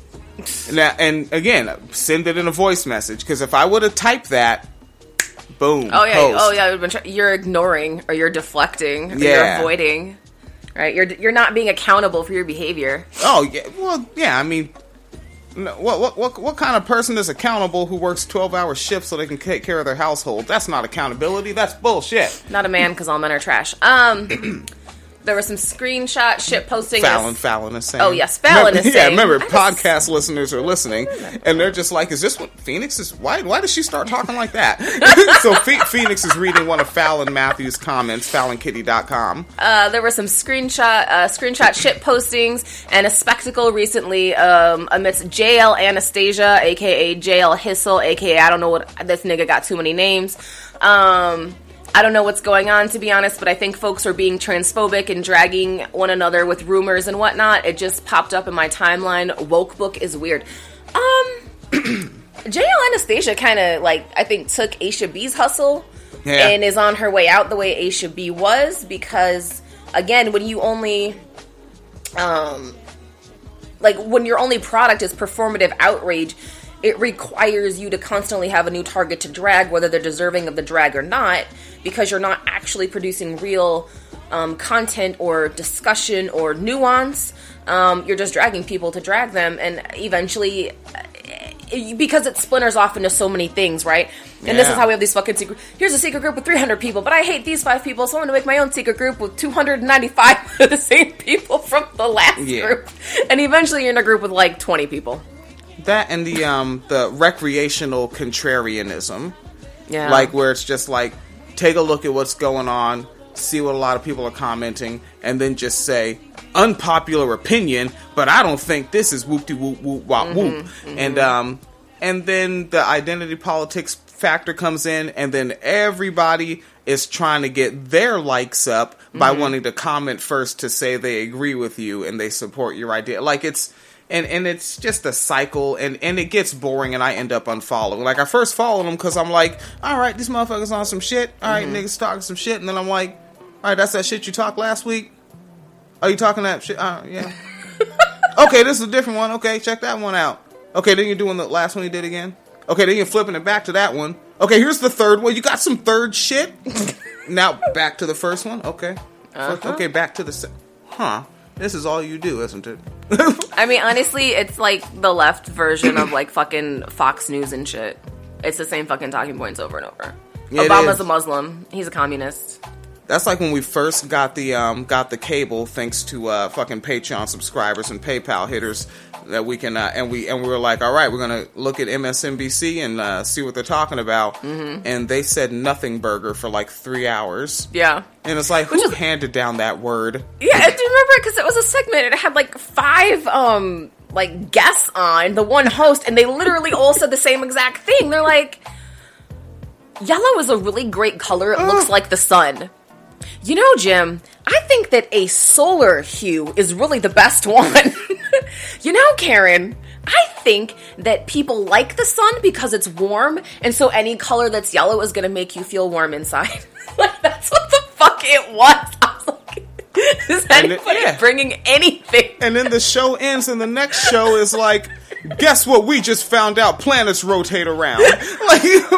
Speaker 1: Now, and again, send it in a voice message because if I would have typed that. Boom.
Speaker 2: Oh yeah.
Speaker 1: Post.
Speaker 2: Oh yeah. Been tra- you're ignoring, or you're deflecting, or
Speaker 1: yeah.
Speaker 2: you're avoiding. Right. You're you're not being accountable for your behavior.
Speaker 1: Oh yeah. Well, yeah. I mean, what what what what kind of person is accountable who works twelve hour shifts so they can take care of their household? That's not accountability. That's bullshit.
Speaker 2: Not a man, because all men are trash. Um. There were some screenshot shit posting.
Speaker 1: Fallon, Fallon is saying.
Speaker 2: Oh, yes, Fallon
Speaker 1: remember,
Speaker 2: is
Speaker 1: yeah,
Speaker 2: saying.
Speaker 1: Yeah, remember,
Speaker 2: I
Speaker 1: podcast
Speaker 2: just,
Speaker 1: listeners are listening, and they're just like, is this what Phoenix is? Why Why does she start talking like that? So F- Phoenix is reading one of Fallon Matthews' comments, Fallon Kitty dot com.
Speaker 2: Uh, there were some screenshot uh, screenshot shit postings and a spectacle recently um, amidst J L Anastasia, a k a. J L Hissel, a k a. I don't know what, this nigga got too many names. Um... I don't know what's going on, to be honest, but I think folks are being transphobic and dragging one another with rumors and whatnot. It just popped up in my timeline. Woke book is weird. Um, J L Anastasia kind of, like, I think took Aisha B's hustle yeah. and is on her way out the way Aisha B was, because, again, when you only, um, like, when your only product is performative outrage, it requires you to constantly have a new target to drag, whether they're deserving of the drag or not, because you're not actually producing real um, content or discussion or nuance. Um, you're just dragging people to drag them, and eventually, because it splinters off into so many things, right? And yeah. this is how we have these fucking secret... Here's a secret group with three hundred people, but I hate these five people, so I'm going to make my own secret group with two hundred ninety-five of the same people from the last yeah. group. And eventually you're in a group with, like, twenty people.
Speaker 1: That and the um the recreational contrarianism,
Speaker 2: yeah,
Speaker 1: like where it's just like take a look at what's going on, see what a lot of people are commenting, and then just say unpopular opinion, but I don't think this is whoop de whoop whoop wop whoop, mm-hmm, mm-hmm. and um and then the identity politics factor comes in, and then everybody is trying to get their likes up by mm-hmm. wanting to comment first to say they agree with you and they support your idea, like it's. And and it's just a cycle, and, and it gets boring, and I end up unfollowing. Like, I first followed them because I'm like, all right, these motherfuckers on some shit. All right, mm-hmm. niggas talking some shit. And then I'm like, all right, that's that shit you talked last week? Are you talking that shit? Uh, yeah. Okay, this is a different one. Okay, check that one out. Okay, then you're doing the last one you did again? Okay, then you're flipping it back to that one. Okay, here's the third one. You got some third shit? Now, back to the first one? Okay. Uh-huh. Okay, back to the... Se- huh. This is all you do, isn't it?
Speaker 2: I mean, honestly, it's like the left version of like fucking Fox News and shit. It's the same fucking talking points over and over. Yeah, Obama's a Muslim. He's a communist.
Speaker 1: That's like when we first got the um, got the cable, thanks to uh, fucking Patreon subscribers and PayPal hitters, that we can uh, and we and we were like, all right, we're gonna look at M S N B C and uh, see what they're talking about. Mm-hmm. And they said nothing burger for like three hours.
Speaker 2: Yeah,
Speaker 1: and it's like, who is, handed down that word?
Speaker 2: Yeah, I do remember it because it was a segment. It had like five um like guests on the one host, and they literally all said the same exact thing. They're like, yellow is a really great color. It Ugh. looks like the sun. You know, Jim, I think that a solar hue is really the best one. You know, Karen, I think that people like the sun because it's warm, and so any color that's yellow is going to make you feel warm inside. Like, that's what the fuck it was. I was like, is anybody yeah. bringing anything?
Speaker 1: And then the show ends, and the next show is like, guess what we just found out? Planets rotate around. Like, it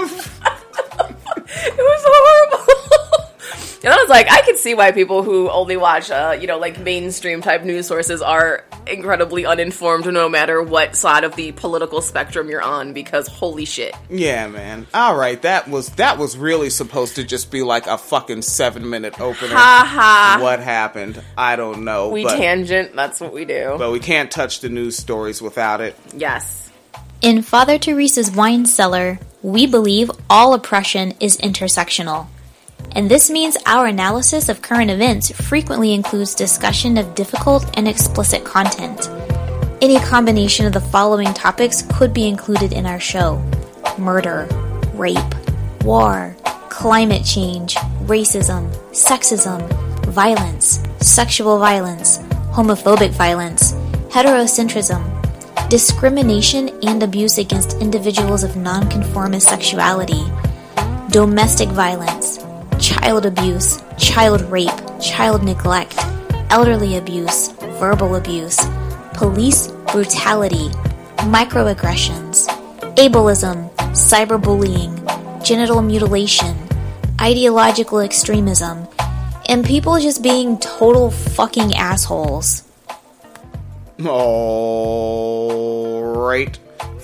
Speaker 2: was horrible. And I was like, I can see why people who only watch, uh, you know, like mainstream type news sources are incredibly uninformed no matter what side of the political spectrum you're on, because holy shit.
Speaker 1: Yeah, man. All right, that was that was really supposed to just be like a fucking seven minute opener.
Speaker 2: Ha ha.
Speaker 1: What happened? I don't know.
Speaker 2: We
Speaker 1: but,
Speaker 2: tangent. That's what we do.
Speaker 1: But we can't touch the news stories without it.
Speaker 2: Yes.
Speaker 3: In Father Teresa's Wine Cellar, we believe all oppression is intersectional. And this means our analysis of current events frequently includes discussion of difficult and explicit content. Any combination of the following topics could be included in our show: murder, rape, war, climate change, racism, sexism, violence, sexual violence, homophobic violence, heterocentrism, discrimination and abuse against individuals of nonconformist sexuality, domestic violence, child abuse, child rape, child neglect, elderly abuse, verbal abuse, police brutality, microaggressions, ableism, cyberbullying, genital mutilation, ideological extremism, and people just being total fucking assholes.
Speaker 1: Alright.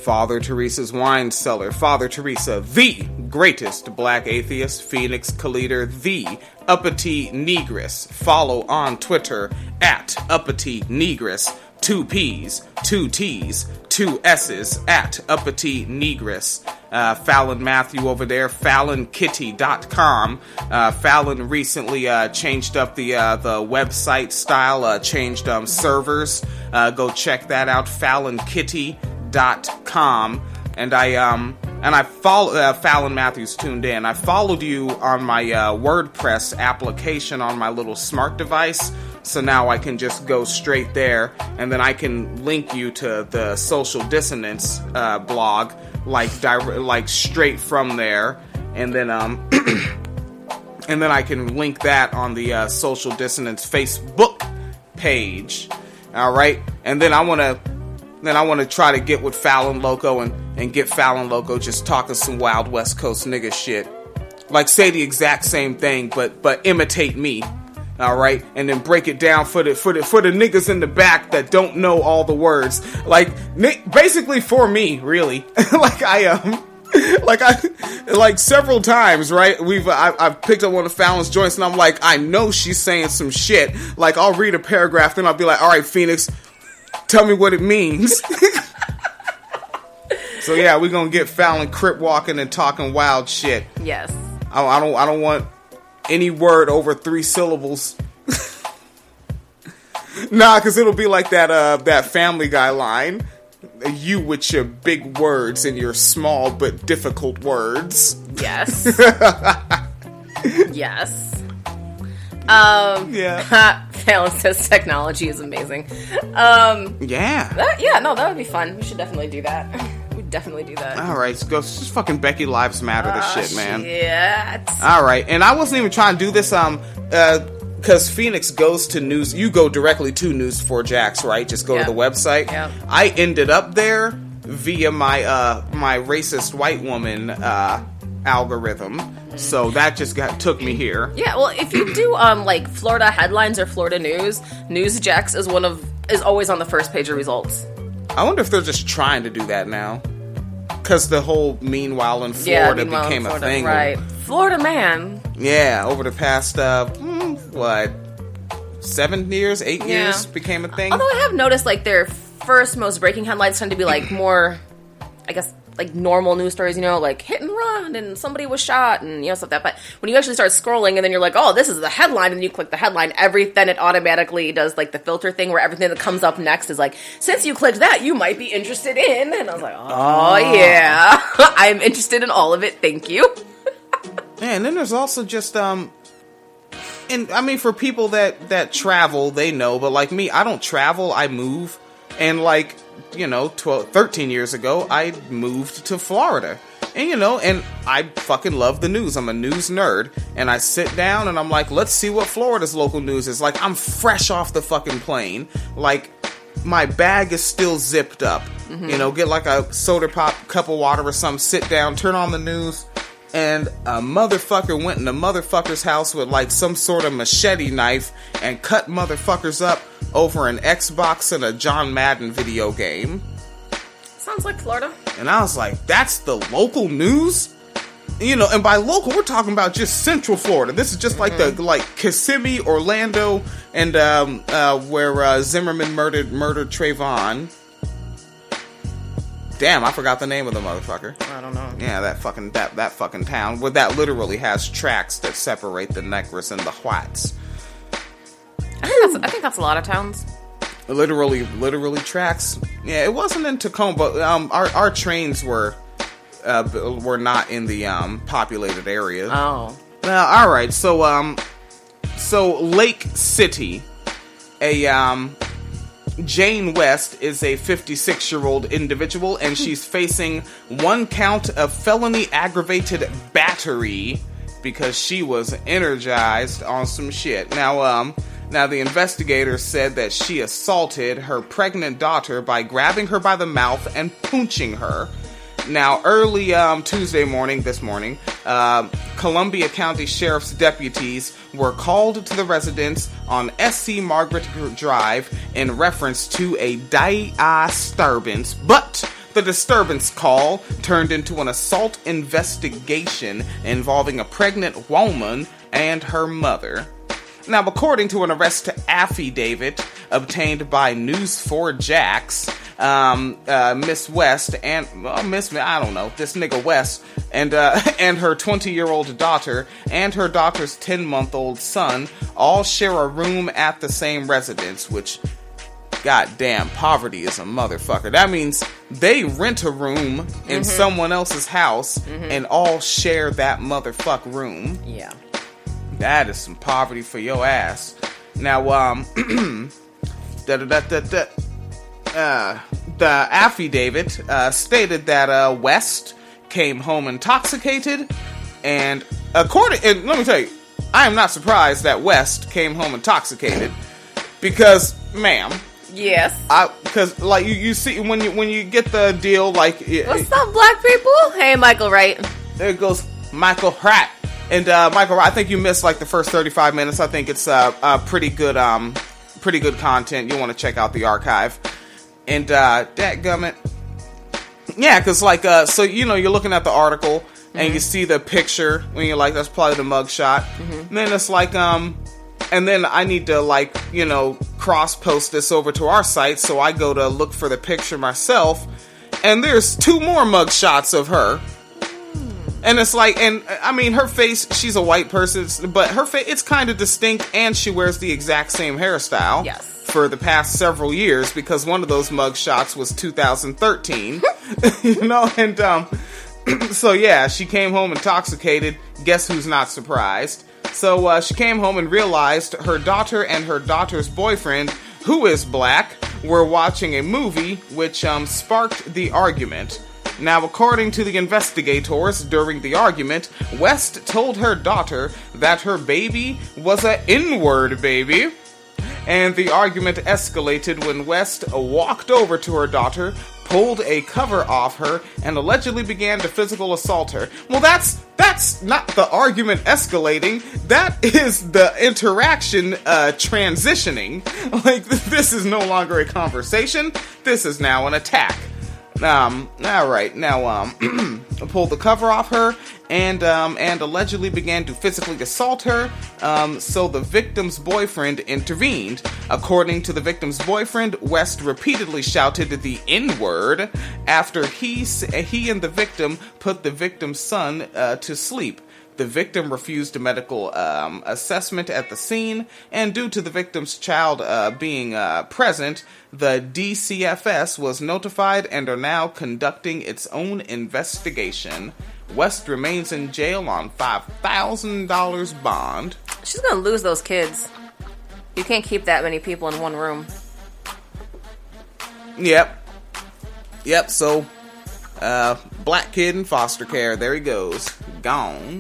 Speaker 1: Father Teresa's Wine Cellar. Father Teresa, the greatest black atheist, Phoenix Caliter, the uppity negress. Follow on Twitter at uppity negress. Two P's, two T's, two S's at uppity negress. Uh, Fallon Matthew over there, fallon kitty dot com. Uh, Fallon recently uh, changed up the uh, the website style, uh, changed um, servers. Uh, go check that out, fallon kitty dot com. And I um and I follow uh, Fallon Matthews tuned in. I followed you on my uh, WordPress application on my little smart device. So now I can just go straight there, and then I can link you to the Social Dissonance uh, blog, like di- like straight from there, and then um, and then I can link that on the uh, Social Dissonance Facebook page. All right, and then I want to then I want to try to get with Fallon Loco and and get Fallon Loco just talking some Wild West Coast nigga shit, like say the exact same thing, but but imitate me. All right, and then break it down for the for the for the niggas in the back that don't know all the words. Like basically for me, really. like I um, like I like several times, right? We've I, I've picked up one of Fallon's joints, and I'm like, I know she's saying some shit. Like I'll read a paragraph, then I'll be like, all right, Phoenix, tell me what it means. So yeah, we're gonna get Fallon crip walking and talking wild shit.
Speaker 2: Yes.
Speaker 1: I, I don't I don't want any word over three syllables. Nah, because it'll be like that uh, that Family Guy line. You with your big words and your small but difficult words.
Speaker 2: Yes. Yes. Um,
Speaker 1: yeah.
Speaker 2: Fallon says technology is amazing. Um,
Speaker 1: yeah.
Speaker 2: That, yeah, no, that would be fun. We should definitely do that. We'd definitely do that.
Speaker 1: All right, so go. Just fucking Becky Lives Matter this
Speaker 2: oh,
Speaker 1: shit, man.
Speaker 2: Shit.
Speaker 1: All right, and I wasn't even trying to do this, um, uh, because Phoenix goes to news. You go directly to News four Jax, right? Just go
Speaker 2: yep.
Speaker 1: to the website.
Speaker 2: Yep.
Speaker 1: I ended up there via my uh my racist white woman uh algorithm. So that just got took me here.
Speaker 2: Yeah, well, if you do um like Florida headlines or Florida news, NewsJax is one of is always on the first page of results.
Speaker 1: I wonder if they're just trying to do that now, because the whole meanwhile in Florida
Speaker 2: yeah, meanwhile
Speaker 1: became
Speaker 2: in Florida,
Speaker 1: a thing,
Speaker 2: right? Florida man.
Speaker 1: Yeah, over the past uh hmm, what seven years, eight yeah. years became a thing.
Speaker 2: Although I have noticed like their first most breaking headlines tend to be like more, I guess, like normal news stories, you know, like hit and run and somebody was shot and, you know, stuff like that. But when you actually start scrolling and then you're like, oh, this is the headline, and you click the headline, every then it automatically does like the filter thing where everything that comes up next is like, since you clicked that, you might be interested in. And I was like, oh, oh. yeah, I'm interested in all of it. Thank you.
Speaker 1: Yeah, and then there's also just, um, and I mean, for people that, that travel, they know, but like me, I don't travel, I move. And like, you know, twelve, thirteen years ago, I moved to Florida. And, you know, and I fucking love the news. I'm a news nerd. And I sit down and I'm like, let's see what Florida's local news is. Like, I'm fresh off the fucking plane. Like, my bag is still zipped up. Mm-hmm. You know, get like a soda pop, cup of water or something, sit down, turn on the news. And a motherfucker went in a motherfucker's house with like some sort of machete knife and cut motherfuckers up over an Xbox and a John Madden video game.
Speaker 2: Sounds like Florida.
Speaker 1: And I was like, that's the local news? You know, and by local, we're talking about just Central Florida. This is just like mm-hmm. the, like, Kissimmee, Orlando, and, um, uh, where, uh, Zimmerman murdered, murdered Trayvon. Damn, I forgot the name of the motherfucker.
Speaker 2: I don't know.
Speaker 1: Yeah, that fucking, that, that fucking town, where that literally has tracks that separate the Neckers and the Whites.
Speaker 2: I think that's, I think that's a lot of towns.
Speaker 1: Literally, literally tracks. Yeah, it wasn't in Tacoma, but, um, our, our trains were, uh, were not in the, um, populated area.
Speaker 2: Oh.
Speaker 1: Well, alright, so, um, so Lake City, a, um, Jane West is a fifty-six-year-old individual, and she's facing one count of felony aggravated battery because she was energized on some shit. Now, um, now the investigators said that she assaulted her pregnant daughter by grabbing her by the mouth and punching her. Now, early um, Tuesday morning, this morning, uh, Columbia County Sheriff's deputies were called to the residence on S C Margaret Drive in reference to a disturbance, but The disturbance call turned into an assault investigation involving a pregnant woman and her mother. Now, according to an arrest affidavit obtained by News four Jax, um, uh, Miss West and well, Miss I don't know this nigga West and uh, and her twenty-year-old daughter and her daughter's ten-month-old son all share a room at the same residence. Which, goddamn, poverty is a motherfucker. That means they rent a room in mm-hmm. someone else's house mm-hmm. and all share that motherfuck room.
Speaker 2: Yeah.
Speaker 1: That is some poverty for your ass. Now, um, da, da, da, da, da, uh, the affidavit uh, stated that uh, West came home intoxicated, and according, and let me tell you, I am not surprised that West came home intoxicated, because, ma'am,
Speaker 2: yes,
Speaker 1: I because like you, you see when you when you get the deal, like
Speaker 2: what's up, black people? Hey, Michael Wright.
Speaker 1: There goes Michael Wright. And uh, Michael, I think you missed like the first thirty-five minutes. I think it's uh, uh, pretty good, um, pretty good content. You'll want to check out the archive. And uh, dadgummit, yeah, because like, uh, so you know, you're looking at the article mm-hmm. and you see the picture when you're like, that's probably the mugshot. Mm-hmm. And then it's like, um, and then I need to like, you know, cross post this over to our site, so I go to look for the picture myself, and there's two more mugshots of her. And it's like, and I mean, her face, she's a white person, but her face, it's kind of distinct, and she wears the exact same hairstyle.
Speaker 2: Yes.
Speaker 1: For the past several years, because one of those mug shots was two thousand thirteen. You know, and, um, so yeah, she came home intoxicated. Guess who's not surprised? So, uh, she came home and realized her daughter and her daughter's boyfriend, who is black, were watching a movie, which, um, sparked the argument. Now, according to the investigators, during the argument, West told her daughter that her baby was a N-word baby. And the argument escalated when West walked over to her daughter, pulled a cover off her, and allegedly began to physical assault her. Well, that's that's not the argument escalating. That is the interaction uh, transitioning. Like, this is no longer a conversation. This is now an attack. Um, alright, now, um, pulled the cover off her, and, um, and allegedly began to physically assault her, um, so the victim's boyfriend intervened. According to the victim's boyfriend, West repeatedly shouted the N-word after he, he and the victim put the victim's son, uh, to sleep. The victim refused a medical um, assessment at the scene, and due to the victim's child uh, being uh, present, the D C F S was notified and are now conducting its own investigation. West remains in jail on five thousand dollars bond.
Speaker 2: She's gonna lose those kids. You can't keep that many people in one room.
Speaker 1: Yep. Yep, so, uh, black kid in foster care. There he goes. Gone.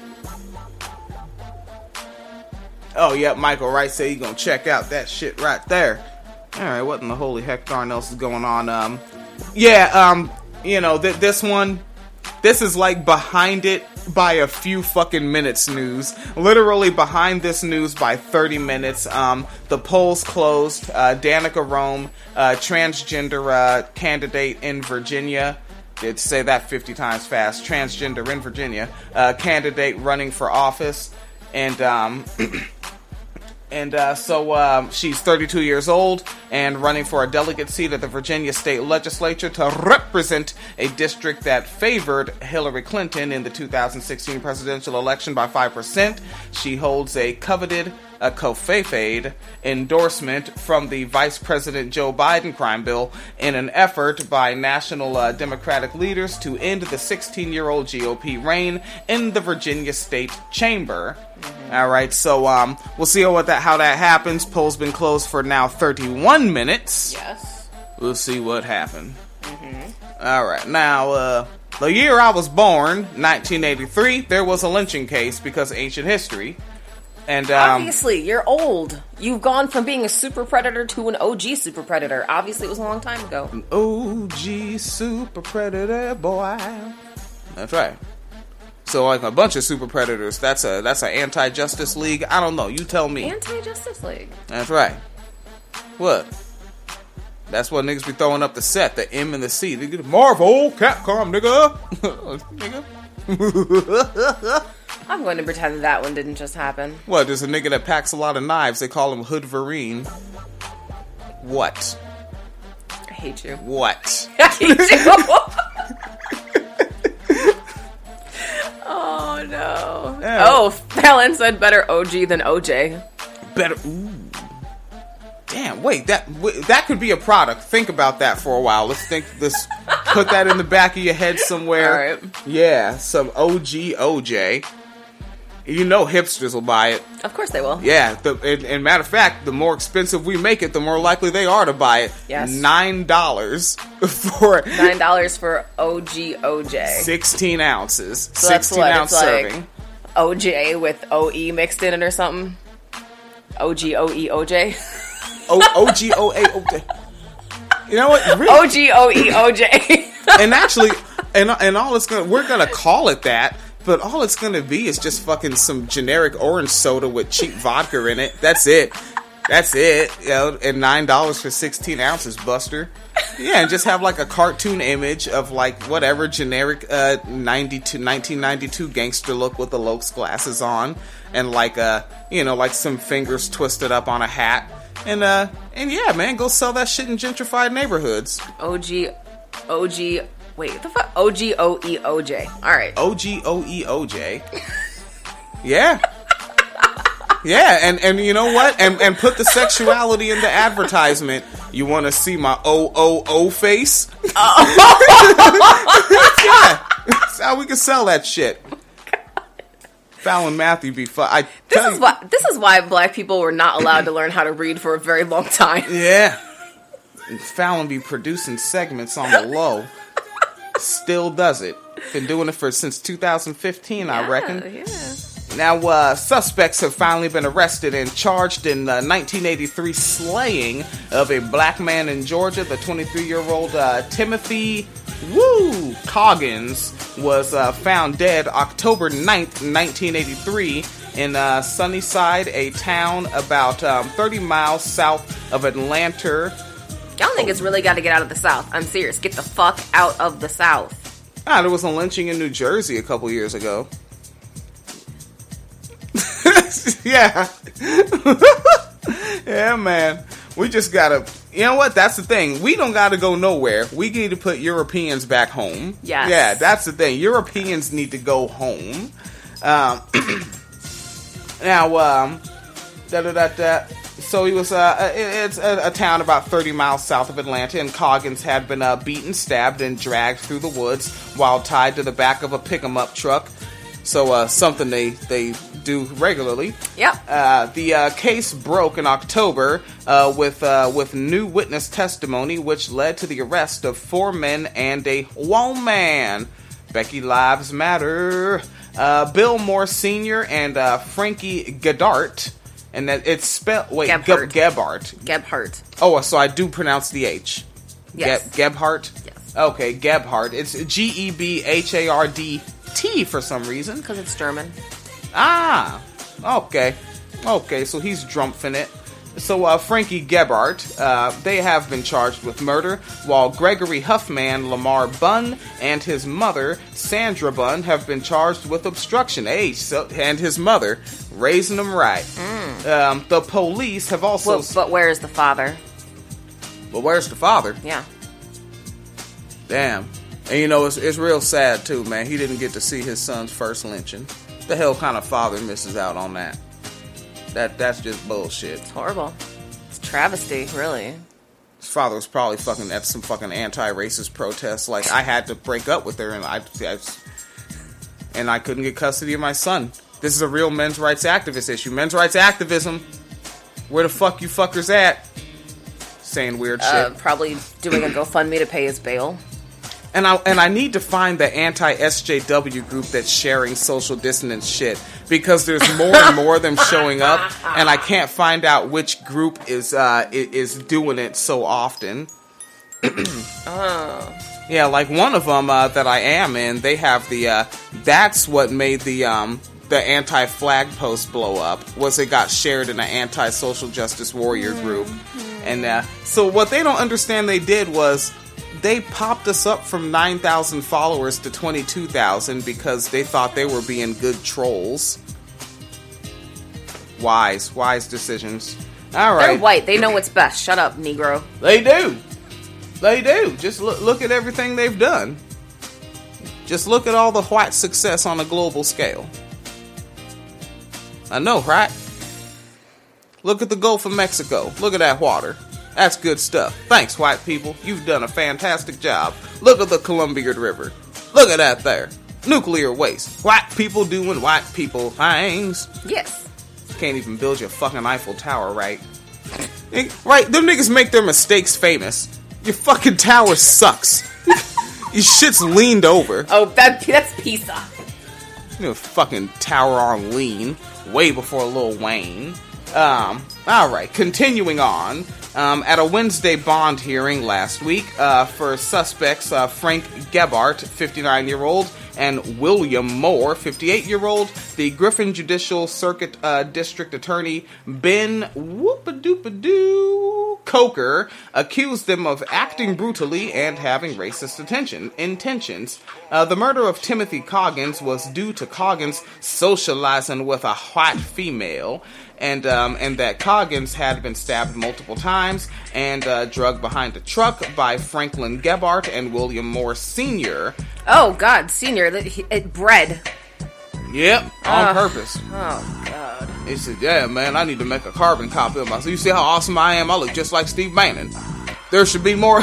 Speaker 1: Oh, yep, Michael Wright said he's gonna check out that shit right there. Alright, what in the holy heck darn else is going on? Um, yeah, um, you know, th- this one, this is like behind it by a few fucking minutes news. Literally behind this news by thirty minutes. Um, the polls closed. Uh, Danica Rome, uh, transgender uh, candidate in Virginia. Did say that fifty times fast. Transgender in Virginia. Uh, candidate running for office. And, um... And uh, so um, she's thirty-two years old and running for a delegate seat at the Virginia State Legislature to represent a district that favored Hillary Clinton in the two thousand sixteen presidential election by five percent. She holds a coveted, a covfefe endorsement from the Vice President Joe Biden crime bill in an effort by national uh, Democratic leaders to end the sixteen-year-old G O P reign in the Virginia State Chamber. Mm-hmm. All right, so um, we'll see what that how that happens. Poll's been closed for now thirty-one minutes.
Speaker 2: Yes.
Speaker 1: We'll see what happened.
Speaker 2: Mm-hmm.
Speaker 1: All right, now uh, the year I was born, nineteen eighty-three, there was a lynching case because of ancient history. And um,
Speaker 2: obviously, you're old. You've gone from being a super predator to an O G super predator. Obviously, it was a long time ago.
Speaker 1: An O G super predator, boy. That's right. So, like a bunch of super predators. That's a that's an anti-Justice League. I don't know. You tell me.
Speaker 2: Anti-Justice League.
Speaker 1: That's right. What? That's what niggas be throwing up the set, the M and the C. They get Marvel, Capcom, nigga. Nigga.
Speaker 2: I'm going to pretend that, that one didn't just happen.
Speaker 1: What, there's a nigga that packs a lot of knives. They call him Hoodverine. What?
Speaker 2: I hate you.
Speaker 1: What?
Speaker 2: I hate you. Oh, no.
Speaker 1: Yeah.
Speaker 2: Oh, Fallon said better O G than O J.
Speaker 1: Better. Ooh. Damn, wait, that w- that could be a product. Think about that for a while. Let's think this. Put that in the back of your head somewhere.
Speaker 2: All right.
Speaker 1: Yeah, some O G O J. You know hipsters will buy it.
Speaker 2: Of course they will.
Speaker 1: Yeah, the, and, and matter of fact, the more expensive we make it, the more likely they are to buy it.
Speaker 2: Yes.
Speaker 1: Nine dollars for
Speaker 2: Nine dollars for O G O J.
Speaker 1: sixteen ounces.
Speaker 2: So that's
Speaker 1: sixteen
Speaker 2: what,
Speaker 1: ounce
Speaker 2: it's
Speaker 1: serving.
Speaker 2: like O J with O E mixed in it or something. O G O E O J.
Speaker 1: O O G O A O J. You know what? Really?
Speaker 2: O G O E O J.
Speaker 1: And actually, and and all it's gonna we're gonna call it that. But all it's gonna be is just fucking some generic orange soda with cheap vodka in it. That's it. That's it. You know, and nine dollars for sixteen ounces, Buster. Yeah, and just have like a cartoon image of like whatever generic uh ninety-two, nineteen ninety-two gangster look with the Lokes glasses on, and like uh you know like some fingers twisted up on a hat, and uh and yeah, man, go sell that shit in gentrified neighborhoods.
Speaker 2: O G O G Wait, what the fuck? O G O E O J. Alright.
Speaker 1: O G O E O J. Yeah. Yeah, and, and you know what? And and put the sexuality in the advertisement. You want to see my O O O face? Oh. Yeah. That's how we can sell that shit. Fallon Matthew be fun. I
Speaker 2: This
Speaker 1: tell
Speaker 2: is
Speaker 1: you,
Speaker 2: why this is why black people were not allowed to learn how to read for a very long time.
Speaker 1: Yeah. And Fallon be producing segments on the low. Still does it. Been doing it for since two thousand fifteen,
Speaker 2: Yeah,
Speaker 1: I reckon.
Speaker 2: Yeah.
Speaker 1: Now, uh, suspects have finally been arrested and charged in uh, nineteen eighty-three slaying of a black man in Georgia. The twenty-three-year-old uh, Timothy Woo Coggins was uh, found dead October ninth, nineteen eighty-three in uh, Sunnyside, a town about um, thirty miles south of Atlanta.
Speaker 2: Y'all niggas really got to get out of the South. I'm serious. Get the fuck out of the South.
Speaker 1: Ah, there was a lynching in New Jersey a couple years ago. Yeah. Yeah, man. We just gotta... You know what? That's the thing. We don't gotta go nowhere. We need to put Europeans back home.
Speaker 2: Yes.
Speaker 1: Yeah, that's the thing. Europeans need to go home. Um, now, um... Da-da-da-da. So he was, uh, it's a, a town about thirty miles south of Atlanta, and Coggins had been uh, beaten, stabbed, and dragged through the woods while tied to the back of a pick-em-up truck. So, uh, something they, they do regularly.
Speaker 2: Yep.
Speaker 1: Uh, the uh, case broke in October uh, with uh, with new witness testimony, which led to the arrest of four men and a woman. Becky Lives Matter. Uh, Bill Moore Senior and uh, Frankie Gedart. And that it's spelled... Wait,
Speaker 2: Gebhardt.
Speaker 1: Ge- Gebhardt.
Speaker 2: Gebhardt.
Speaker 1: Oh, so I do pronounce the H.
Speaker 2: Yes.
Speaker 1: Ge- Gebhardt?
Speaker 2: Yes.
Speaker 1: Okay, Gebhardt. It's G E B H A R D T for some reason.
Speaker 2: Because it's German.
Speaker 1: Ah, okay. Okay, so he's drumpfing it. So, uh, Frankie Gebhardt, uh, they have been charged with murder, while Gregory Huffman, Lamar Bunn, and his mother, Sandra Bunn, have been charged with obstruction. Hey, so, and his mother, raising them right. Mm. Um, the police have also...
Speaker 2: Well, but where is the father?
Speaker 1: But where's the father?
Speaker 2: Yeah.
Speaker 1: Damn. And you know, it's, it's real sad, too, man. He didn't get to see his son's first lynching. The hell kind of father misses out on that? That That's just bullshit.
Speaker 2: It's horrible. It's travesty, really.
Speaker 1: His father was probably fucking at some fucking anti-racist protests. Like, I had to break up with her, and I, I and I couldn't get custody of my son. This is a real men's rights activist issue. Men's rights activism. Where the fuck you fuckers at? Saying weird shit.
Speaker 2: Uh, probably doing a GoFundMe to pay his bail.
Speaker 1: And I and I need to find the anti-S J W group that's sharing social dissonance shit, because there's more and more of them showing up, and I can't find out which group is uh is doing it so often.
Speaker 2: Oh.
Speaker 1: Yeah, like one of them uh, that I am in, they have the uh, that's what made the um the anti-flag post blow up, was it got shared in an anti-social justice warrior group. And uh, so what they don't understand they did was they popped us up from nine thousand followers to twenty-two thousand because they thought they were being good trolls. Wise, wise decisions. All right.
Speaker 2: They're white. They know what's best. Shut up, Negro.
Speaker 1: They do. They do. Just look, look at everything they've done. Just look at all the white success on a global scale. I know, right? Look at the Gulf of Mexico. Look at that water. That's good stuff. Thanks, white people. You've done a fantastic job. Look at the Columbia River. Look at that there. Nuclear waste. White people doing white people things.
Speaker 2: Yes.
Speaker 1: Can't even build your fucking Eiffel Tower, right? Right? Them niggas make their mistakes famous. Your fucking tower sucks. Your shit's leaned over.
Speaker 2: Oh, that, that's pizza.
Speaker 1: You know, fucking tower on lean. Way before Lil Wayne. Um, alright, continuing on. Um, at a Wednesday bond hearing last week, uh, for suspects, uh, Frank Gebhardt, fifty-nine-year-old, and William Moore, fifty-eight-year-old, the Griffin Judicial Circuit, uh, District Attorney Ben Whoop-a-doop-a-doo Coker accused them of acting brutally and having racist attention, intentions. Uh, the murder of Timothy Coggins was due to Coggins socializing with a white female, and um, and that Coggins had been stabbed multiple times and uh, drugged behind a truck by Franklin Gebhardt and William Moore Senior
Speaker 2: Oh, God, Senior. It, it bred.
Speaker 1: Yep, on
Speaker 2: uh,
Speaker 1: purpose.
Speaker 2: Oh, God.
Speaker 1: He said, yeah, man, I need to make a carbon copy of myself. You see how awesome I am? I look just like Steve Bannon. There should be more.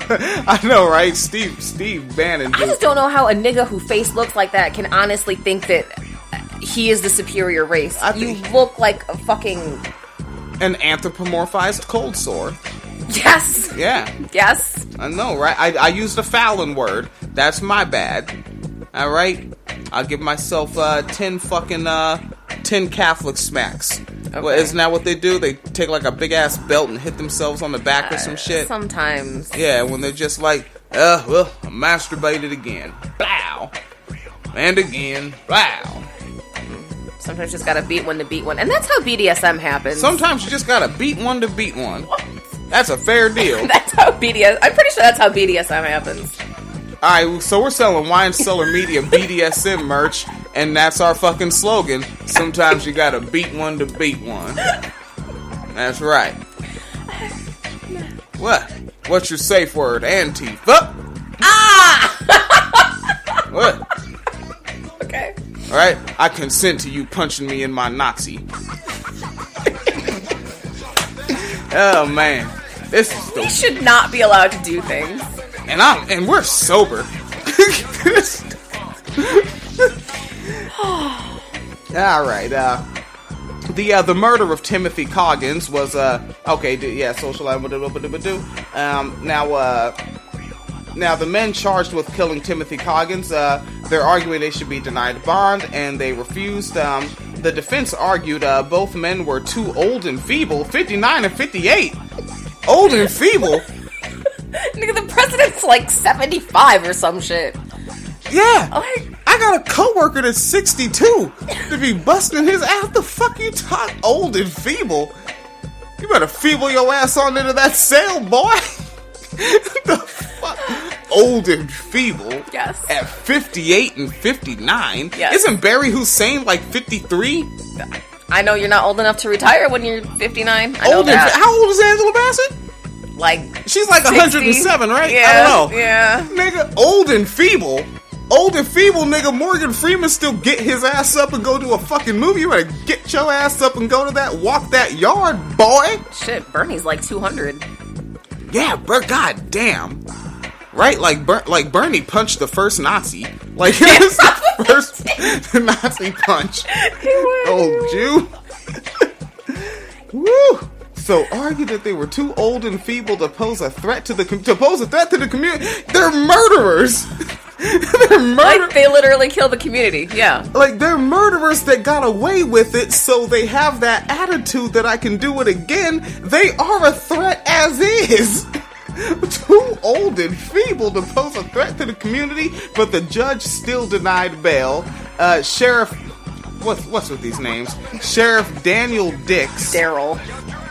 Speaker 1: I know, right? Steve Steve Bannon.
Speaker 2: I just don't know how a nigga who face looks like that can honestly think that he is the superior race.
Speaker 1: I
Speaker 2: you
Speaker 1: think-
Speaker 2: look like a fucking...
Speaker 1: An anthropomorphized cold sore.
Speaker 2: Yes.
Speaker 1: Yeah.
Speaker 2: Yes.
Speaker 1: I know, right? I, I used a Fallon word. That's my bad. All right? I'll give myself uh, ten fucking, uh, ten Catholic smacks.
Speaker 2: Okay.
Speaker 1: Well, isn't that what they do? They take like a big ass belt and hit themselves on the back or some shit.
Speaker 2: Sometimes.
Speaker 1: Yeah, when they're just like, uh, well, I masturbated again. Blow. And again. Blow.
Speaker 2: Sometimes you just gotta beat one to beat one. And that's how B D S M happens.
Speaker 1: Sometimes you just gotta beat one to beat one. That's a fair deal.
Speaker 2: That's how B D S... I'm pretty sure that's how B D S M happens.
Speaker 1: Alright, so we're selling Wine Cellar Media B D S M merch, and that's our fucking slogan. Sometimes you gotta beat one to beat one. That's right. What? What's your safe word? Antifa?
Speaker 2: Ah!
Speaker 1: What?
Speaker 2: Okay.
Speaker 1: Alright? I consent to you punching me in my Nazi. Oh, man. This is the...
Speaker 2: We should not be allowed to do things.
Speaker 1: And I'm... And we're sober. Alright, uh... The, uh, the murder of Timothy Coggins was, uh... Okay, d- yeah, social... Um, now, uh... Now, the men charged with killing Timothy Coggins, uh... they're arguing they should be denied bond, and they refused, um... The defense argued, uh, both men were too old and feeble, fifty-nine and fifty-eight. Old and feeble?
Speaker 2: Nigga, the president's like seventy-five or some shit.
Speaker 1: Yeah.
Speaker 2: Like,
Speaker 1: I got a coworker that's sixty-two to be busting his ass. The fuck you talk old and feeble? You better feeble your ass on into that sail, boy. The fuck? Old and feeble?
Speaker 2: Yes.
Speaker 1: At fifty-eight and fifty-nine?
Speaker 2: Yes.
Speaker 1: Isn't Barry Hussein like fifty-three?
Speaker 2: I know you're not old enough to retire when you're fifty-nine. I know
Speaker 1: Old
Speaker 2: that.
Speaker 1: and, how old is Angela Bassett?
Speaker 2: Like,
Speaker 1: She's like
Speaker 2: sixty?
Speaker 1: one hundred seven, right?
Speaker 2: Yeah,
Speaker 1: I don't know.
Speaker 2: yeah.
Speaker 1: Nigga, old and feeble. Old and feeble, nigga. Morgan Freeman still get his ass up and go to a fucking movie. You better get your ass up and go to that, walk that yard, boy.
Speaker 2: Shit, Bernie's like two hundred.
Speaker 1: Yeah, bro, god damn. Right? Like, Ber- like Bernie punched the first Nazi. Like, it's the first Nazi punch. Old Jew. Woo! So argued that they were too old and feeble to pose a threat to the com- to pose a threat to the community. They're murderers. They're murder-
Speaker 2: Like, they literally kill the community. Yeah.
Speaker 1: Like, they're murderers that got away with it, so they have that attitude that I can do it again. They are a threat as is. Too old and feeble to pose a threat to the community, but the judge still denied bail. Uh, Sheriff, what's what's with these names? Sheriff Daniel Dix.
Speaker 2: Daryl.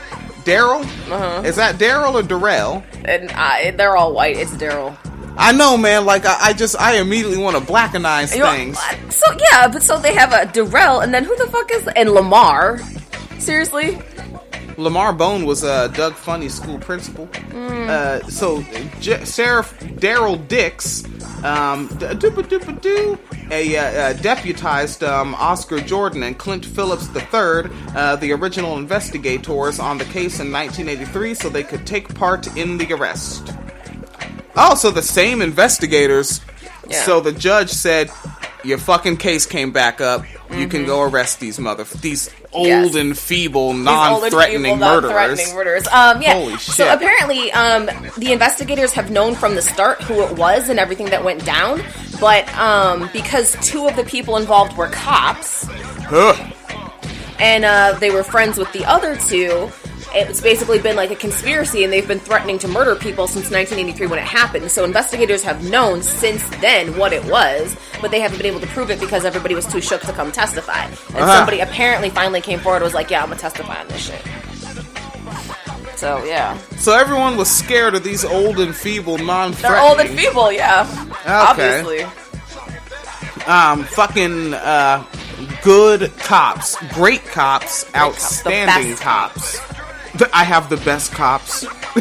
Speaker 1: Daryl?
Speaker 2: Uh-huh.
Speaker 1: Is that Daryl or Darrell?
Speaker 2: And I, they're all white. It's Daryl.
Speaker 1: I know, man. Like, I, I just, I immediately want to blackenize
Speaker 2: You know,
Speaker 1: things.
Speaker 2: so, yeah, but so they have a Darrell, and then who the fuck is... And Lamar. Seriously?
Speaker 1: Lamar Bone was uh, Doug Funny's school principal. Mm. Uh, so, J- Sheriff Daryl Dix, um, doo-ba-doo-ba-doo, a uh, uh, deputized um, Oscar Jordan and Clint Phillips the third, uh, the original investigators on the case in nineteen eighty-three, so they could take part in the arrest. Also, the same investigators.
Speaker 2: Yeah.
Speaker 1: So the judge said, your fucking case came back up. Mm-hmm. You can go arrest these mother... These old
Speaker 2: yes.
Speaker 1: and feeble, non-threatening
Speaker 2: feeble,
Speaker 1: murderers.
Speaker 2: Non-threatening murderers. Um, yeah.
Speaker 1: Holy shit.
Speaker 2: So apparently, um, the investigators have known from the start who it was and everything that went down. But um, because two of the people involved were cops,
Speaker 1: Huh.
Speaker 2: and uh, they were friends with the other two... It's basically been like a conspiracy, and they've been threatening to murder people since nineteen eighty-three when it happened. So investigators have known since then what it was, but they haven't been able to prove it because everybody was too shook to come testify. And
Speaker 1: uh-huh.
Speaker 2: somebody apparently finally came forward and was like, yeah, I'm going to testify on this shit. So, yeah.
Speaker 1: So everyone was scared of these old and feeble, non-threatening...
Speaker 2: They're old and feeble, yeah.
Speaker 1: Okay.
Speaker 2: Obviously.
Speaker 1: Um, fucking, uh, good cops. Great cops.
Speaker 2: Great
Speaker 1: outstanding
Speaker 2: cops.
Speaker 1: cops. I have the best cops.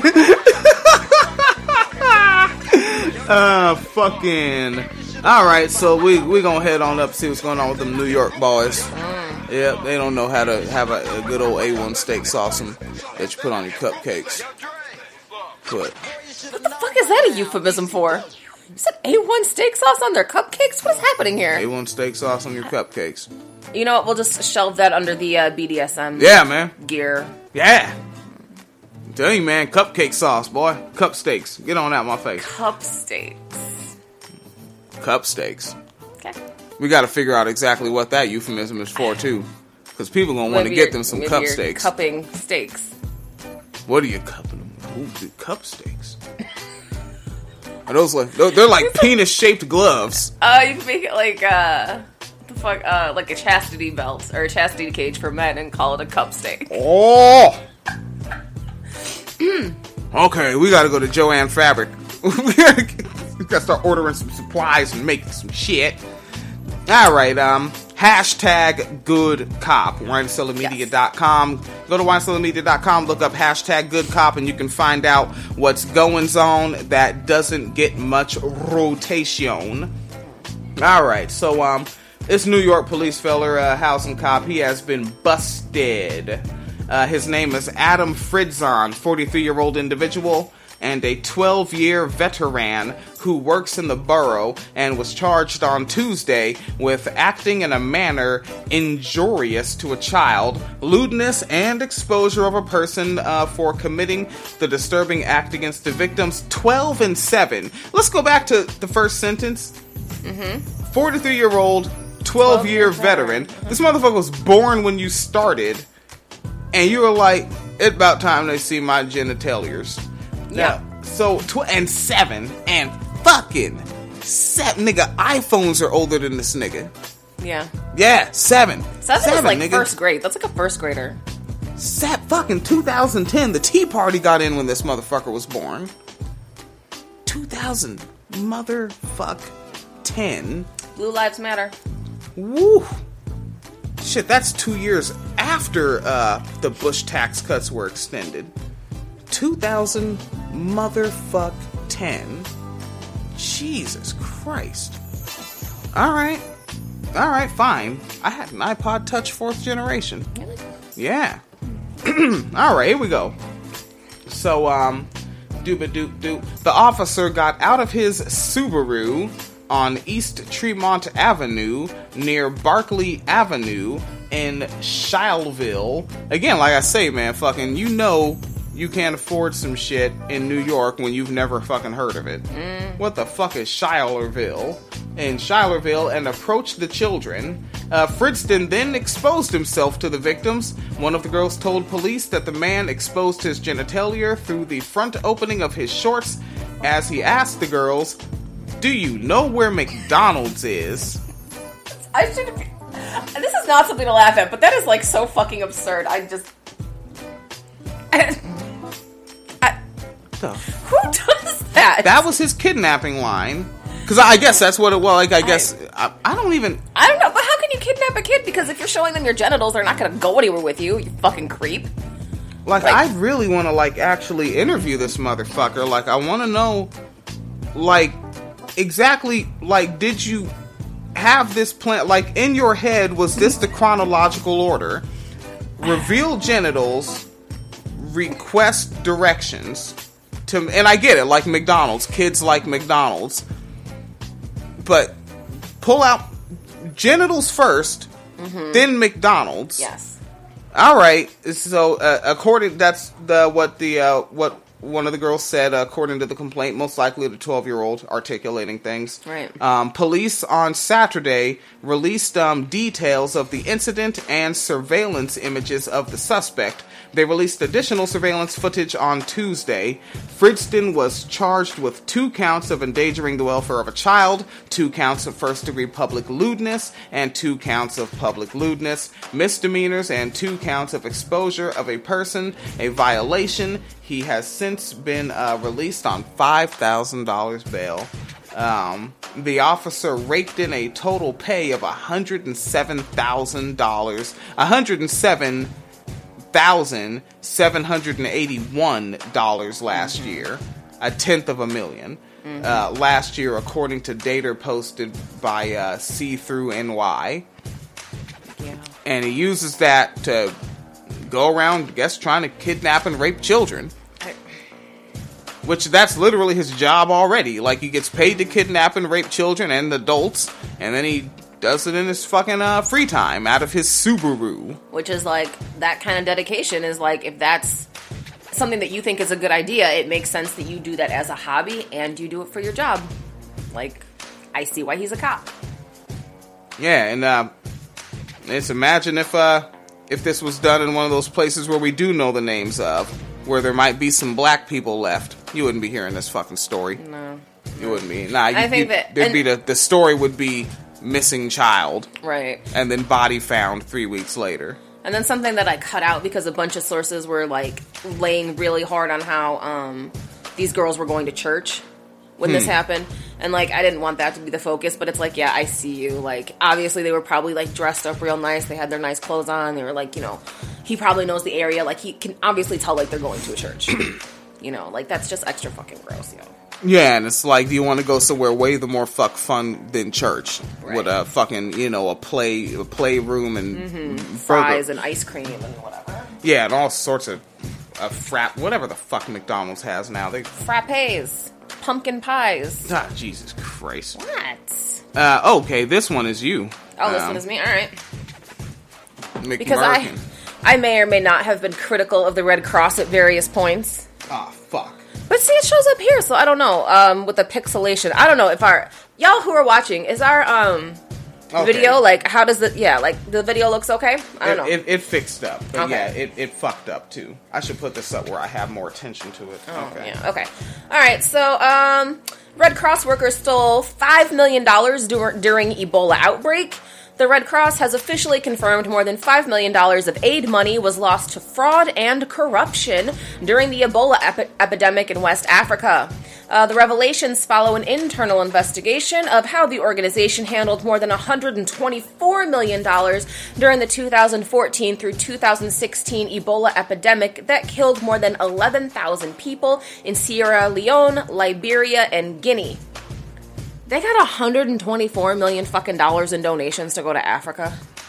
Speaker 1: uh, fucking. Alright, so we we gonna head on up see what's going on with them New York boys. Mm. Yep, they don't know how to have a, a good old A one steak sauce that you put on your cupcakes. But.
Speaker 2: What the fuck is that a euphemism for? You said A one steak sauce on their cupcakes? What is happening here?
Speaker 1: A one steak sauce on your cupcakes.
Speaker 2: You know what? We'll just shelve that under the uh, B D S M
Speaker 1: yeah, man.
Speaker 2: gear.
Speaker 1: Yeah. I'm telling you, man, cupcake sauce, boy. Cup steaks. Get on out my face.
Speaker 2: Cup steaks.
Speaker 1: Cup steaks.
Speaker 2: Okay.
Speaker 1: We got to figure out exactly what that euphemism is for, too. Because people going to want to get them some cup steaks.
Speaker 2: Cupping steaks.
Speaker 1: What are you cupping them? Ooh, dude, cup steaks. Are those like, they're like penis-shaped gloves.
Speaker 2: Uh, you can make it like, uh... the fuck, uh, like a chastity belt or a chastity cage for men and call it a cup steak.
Speaker 1: Oh! Okay, we gotta go to Joanne Fabric. we gotta start ordering some supplies and making some shit. Alright, um, hashtag good cop. wine cellar media dot com. Yes. Go to wine cellar media dot com, look up hashtag good cop, and you can find out what's going on that doesn't get much rotation. Alright, so, um, this New York police feller, uh, housing cop, he has been busted. Uh, his name is Adam Fridzon, forty-three-year-old individual, and a twelve-year veteran who works in the borough and was charged on Tuesday with acting in a manner injurious to a child, lewdness, and exposure of a person uh, for committing the disturbing act against the victims. twelve and seven. Let's go back to the first sentence. Mm-hmm. forty-three-year-old, twelve-year veteran. This motherfucker was born when you started, and you were like, it's about time they see my genitalias.
Speaker 2: Yeah.
Speaker 1: Now, so, tw- and seven, and fucking seven. Nigga, iPhones are older than this nigga.
Speaker 2: Yeah.
Speaker 1: Yeah, seven.
Speaker 2: Seven,
Speaker 1: seven
Speaker 2: is like
Speaker 1: nigga.
Speaker 2: first grade. That's like a first grader.
Speaker 1: Set fucking two thousand ten. The Tea Party got in when this motherfucker was born. two thousand motherfuck ten.
Speaker 2: Blue Lives Matter.
Speaker 1: Woo! Shit, that's two years after uh, the Bush tax cuts were extended. two thousand motherfuck ten. Jesus Christ. Alright. Alright, fine. I had an iPod Touch fourth generation.
Speaker 2: Really?
Speaker 1: Yeah. Alright, here we go. So, um, doop-a-doop-doop. The officer got out of his Subaru on East Tremont Avenue near Barclay Avenue in Shileville. Again, like I say, man, fucking, you know you can't afford some shit in New York when you've never fucking heard of it. Mm. What the fuck is Schuylerville? In Schuylerville, and approached the children. Uh, Fridston then exposed himself to the victims. One of the girls told police that the man exposed his genitalia through the front opening of his shorts as he asked the girls, "Do you know where McDonald's is?"
Speaker 2: I should be. This is not something to laugh at, but that is like so fucking absurd. I just. I, I,
Speaker 1: The
Speaker 2: who does that?
Speaker 1: That was his kidnapping line. Because I guess that's what it was. Like, I guess... I, I don't even...
Speaker 2: I don't know, but how can you kidnap a kid? Because if you're showing them your genitals, they're not going to go anywhere with you, you fucking creep.
Speaker 1: Like,
Speaker 2: Like-
Speaker 1: I really want to, like, actually interview this motherfucker. Like, I want to know, like, exactly, like, did you have this plan? Like, in your head, was this the chronological order? Reveal genitals, request directions... To, and I get it, like McDonald's. Kids like McDonald's. But pull out genitals first, mm-hmm. then McDonald's.
Speaker 2: Yes.
Speaker 1: All right. So uh, according, that's the what the uh, what one of the girls said. Uh, according to the complaint, most likely the twelve-year-old articulating things.
Speaker 2: Right.
Speaker 1: Um, police on Saturday released um, details of the incident and surveillance images of the suspect. They released additional surveillance footage on Tuesday. Fridston was charged with two counts of endangering the welfare of a child, two counts of first-degree public lewdness, and two counts of public lewdness, misdemeanors, and two counts of exposure of a person, a violation. He has since been uh, released on five thousand dollars bail. Um, the officer raked in a total pay of one hundred seven thousand dollars. one hundred seven thousand seven hundred eighty-one dollars last mm-hmm. year, a tenth of a million. Mm-hmm. Uh, last year, according to data posted by uh, See Through N Y.
Speaker 2: Yeah.
Speaker 1: And he uses that to go around, I guess, trying to kidnap and rape children.
Speaker 2: I...
Speaker 1: Which, that's literally his job already. Like, he gets paid to kidnap and rape children and adults, and then he does it in his fucking uh, free time out of his Subaru.
Speaker 2: Which is like, that kind of dedication is like, if that's something that you think is a good idea, it makes sense that you do that as a hobby and you do it for your job. Like, I see why he's a cop.
Speaker 1: Yeah, and uh, let's imagine if uh, if this was done in one of those places where we do know the names of, where there might be some black people left. You wouldn't be hearing this fucking story.
Speaker 2: No.
Speaker 1: You wouldn't be. Nah, you,
Speaker 2: I think
Speaker 1: you,
Speaker 2: that...
Speaker 1: There'd
Speaker 2: and,
Speaker 1: be the, the story would be missing child.
Speaker 2: Right.
Speaker 1: And then body found three weeks later.
Speaker 2: And then something that I cut out because a bunch of sources were, like, laying really hard on how um, these girls were going to church when hmm. this happened. And, like, I didn't want that to be the focus, but it's like, yeah, I see you. Like, obviously they were probably, like, dressed up real nice. They had their nice clothes on. They were, like, you know, he probably knows the area. Like, he can obviously tell, like, they're going to a church. You know, like, that's just extra fucking gross, yo.
Speaker 1: Yeah, and it's like, do you want to go somewhere way the more fuck fun than church?
Speaker 2: Right.
Speaker 1: With a fucking, you know, a play a playroom and
Speaker 2: mm-hmm. fries and ice cream and whatever.
Speaker 1: Yeah, and all sorts of uh, frap, whatever the fuck McDonald's has now. They
Speaker 2: Frappes, pumpkin pies.
Speaker 1: Ah, Jesus Christ.
Speaker 2: What?
Speaker 1: Uh, okay, this one is you.
Speaker 2: Oh, this
Speaker 1: um,
Speaker 2: one is me. All right.
Speaker 1: McMurkin.
Speaker 2: Because I, I may or may not have been critical of the Red Cross at various points.
Speaker 1: Ah, oh, fuck.
Speaker 2: But see, it shows up here, so I don't know. Um, with the pixelation, I don't know if our y'all who are watching is our um okay. video like how does the yeah like the video looks okay? I don't
Speaker 1: it,
Speaker 2: know.
Speaker 1: It, it fixed up, but
Speaker 2: okay.
Speaker 1: yeah, it, it fucked up too. I should put this up where I have more attention to it.
Speaker 2: Oh,
Speaker 1: okay.
Speaker 2: Yeah. Okay. All right. So, um, Red Cross workers stole five million dollars dur- during Ebola outbreak. The Red Cross has officially confirmed more than five million dollars of aid money was lost to fraud and corruption during the Ebola epi- epidemic in West Africa. Uh, the revelations follow an internal investigation of how the organization handled more than one hundred twenty-four million dollars during the two thousand fourteen through two thousand sixteen Ebola epidemic that killed more than eleven thousand people in Sierra Leone, Liberia, and Guinea. They got one hundred twenty-four million fucking dollars in donations to go to Africa.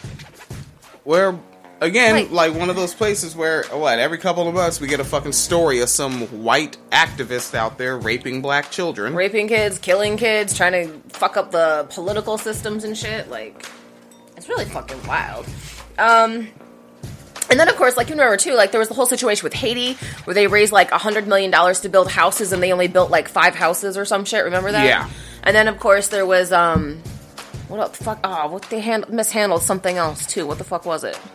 Speaker 1: Where, again,
Speaker 2: like,
Speaker 1: like one of those places where, what, every couple of months we get a fucking story of some white activist out there raping black children.
Speaker 2: Raping kids, killing kids, trying to fuck up the political systems and shit. Like, it's really fucking wild. Um... And then, of course, like, you remember, too, like, there was the whole situation with Haiti, where they raised, like, one hundred million dollars to build houses, and they only built, like, five houses or some shit. Remember that?
Speaker 1: Yeah.
Speaker 2: And then, of course, there was, um... What the fuck? Oh, what they hand- mishandled something else, too. What the fuck was it?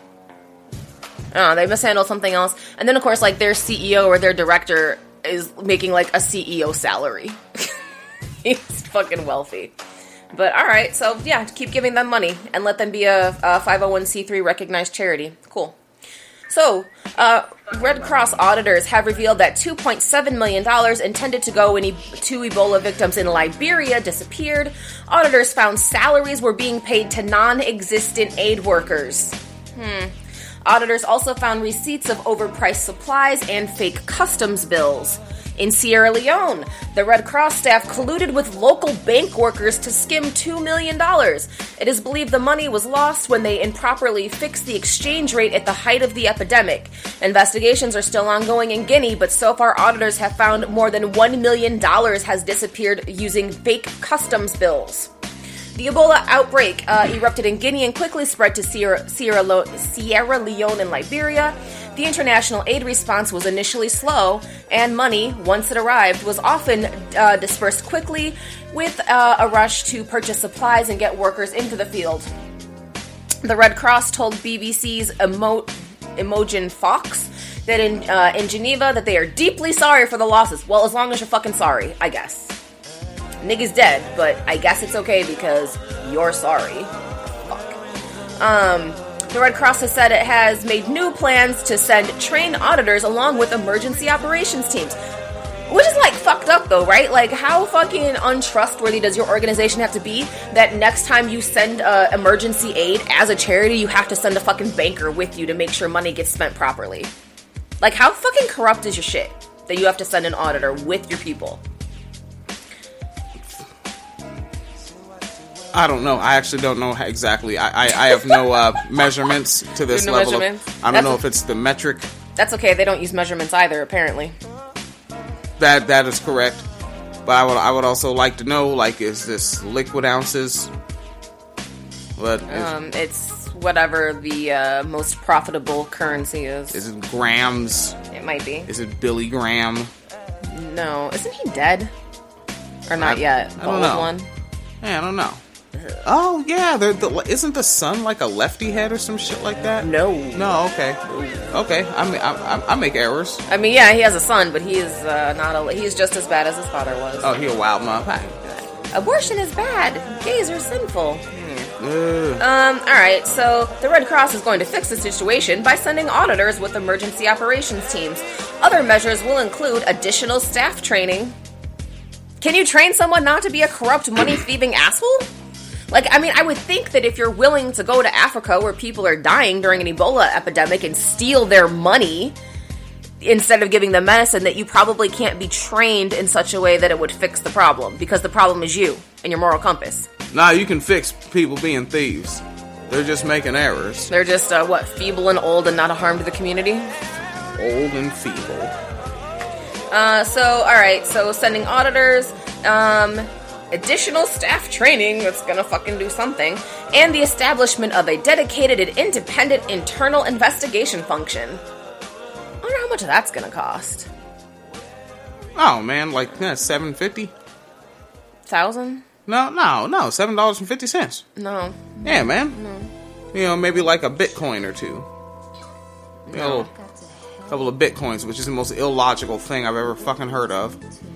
Speaker 2: Oh, they mishandled something else. And then, of course, like, their C E O or their director is making, like, a C E O salary. He's fucking wealthy. But, all right, so, yeah, keep giving them money and let them be a, a five oh one c three recognized charity. Cool. So, uh, Red Cross auditors have revealed that two point seven million dollars intended to go in e- to Ebola victims in Liberia disappeared. Auditors found salaries were being paid to non-existent aid workers. Hmm. Auditors also found receipts of overpriced supplies and fake customs bills. In Sierra Leone, the Red Cross staff colluded with local bank workers to skim two million dollars. It is believed the money was lost when they improperly fixed the exchange rate at the height of the epidemic. Investigations are still ongoing in Guinea, but so far auditors have found more than one million dollars has disappeared using fake customs bills. The Ebola outbreak uh, erupted in Guinea and quickly spread to Sierra, Sierra, Lo- Sierra Leone and Liberia. The international aid response was initially slow, and money, once it arrived, was often uh, dispersed quickly with uh, a rush to purchase supplies and get workers into the field. The Red Cross told B B C's Emo- Imogen Fox that in, uh, in Geneva that they are deeply sorry for the losses. Well, as long as you're fucking sorry, I guess. Nigga's dead, but I guess it's okay because you're sorry. Fuck. Um... The Red Cross has said it has made new plans to send trained auditors along with emergency operations teams. Which is, like, fucked up, though, right? Like, how fucking untrustworthy does your organization have to be that next time you send uh, emergency aid as a charity, you have to send a fucking banker with you to make sure money gets spent properly? Like, how fucking corrupt is your shit that you have to send an auditor with your people?
Speaker 1: I don't know. I actually don't know how exactly. I, I, I have no uh, measurements to this
Speaker 2: no
Speaker 1: level.
Speaker 2: Measurements?
Speaker 1: Of, I don't
Speaker 2: That's
Speaker 1: know
Speaker 2: a-
Speaker 1: if it's the metric.
Speaker 2: That's okay, they don't use measurements either, apparently.
Speaker 1: That that is correct. But I would I would also like to know, like, is this liquid ounces? What is,
Speaker 2: Um, it's whatever the uh, most profitable currency is.
Speaker 1: is it grams?
Speaker 2: It might be.
Speaker 1: Is it Billy Graham?
Speaker 2: No, isn't he dead? Or not
Speaker 1: I-
Speaker 2: yet?
Speaker 1: I
Speaker 2: The
Speaker 1: don't
Speaker 2: old
Speaker 1: know.
Speaker 2: one.
Speaker 1: Yeah, I don't know. Oh yeah, the, the, isn't the sun like a lefty head or some shit like that?
Speaker 2: No.
Speaker 1: No, okay, okay. I mean, I, I, I make errors.
Speaker 2: I mean, yeah, he has a son, but he is uh, not a. He's just as bad as his father was.
Speaker 1: Oh, he a wild motherfucker.
Speaker 2: Abortion is bad. Gays are sinful.
Speaker 1: Ugh.
Speaker 2: Um, alright, so the Red Cross is going to fix the situation by sending auditors with emergency operations teams. Other measures will include additional staff training. Can you train someone not to be a corrupt, money-thieving asshole? Like, I mean, I would think that if you're willing to go to Africa where people are dying during an Ebola epidemic and steal their money instead of giving them medicine, that you probably can't be trained in such a way that it would fix the problem, because the problem is you and your moral compass.
Speaker 1: Nah, you can fix people being thieves. They're just making errors.
Speaker 2: They're just, uh, what, feeble and old and not a harm to the community?
Speaker 1: Old and feeble.
Speaker 2: Uh, so, alright, so sending auditors, um, additional staff training that's gonna fucking do something, and the establishment of a dedicated and independent internal investigation function. I wonder how much that's gonna cost.
Speaker 1: Oh man, like yeah, seven fifty.
Speaker 2: Thousand?
Speaker 1: No, no, no, seven dollars and fifty cents.
Speaker 2: No.
Speaker 1: Yeah, man. No. You know, maybe like a Bitcoin or two. You know, a couple of Bitcoins, which is the most illogical thing I've ever fucking heard of.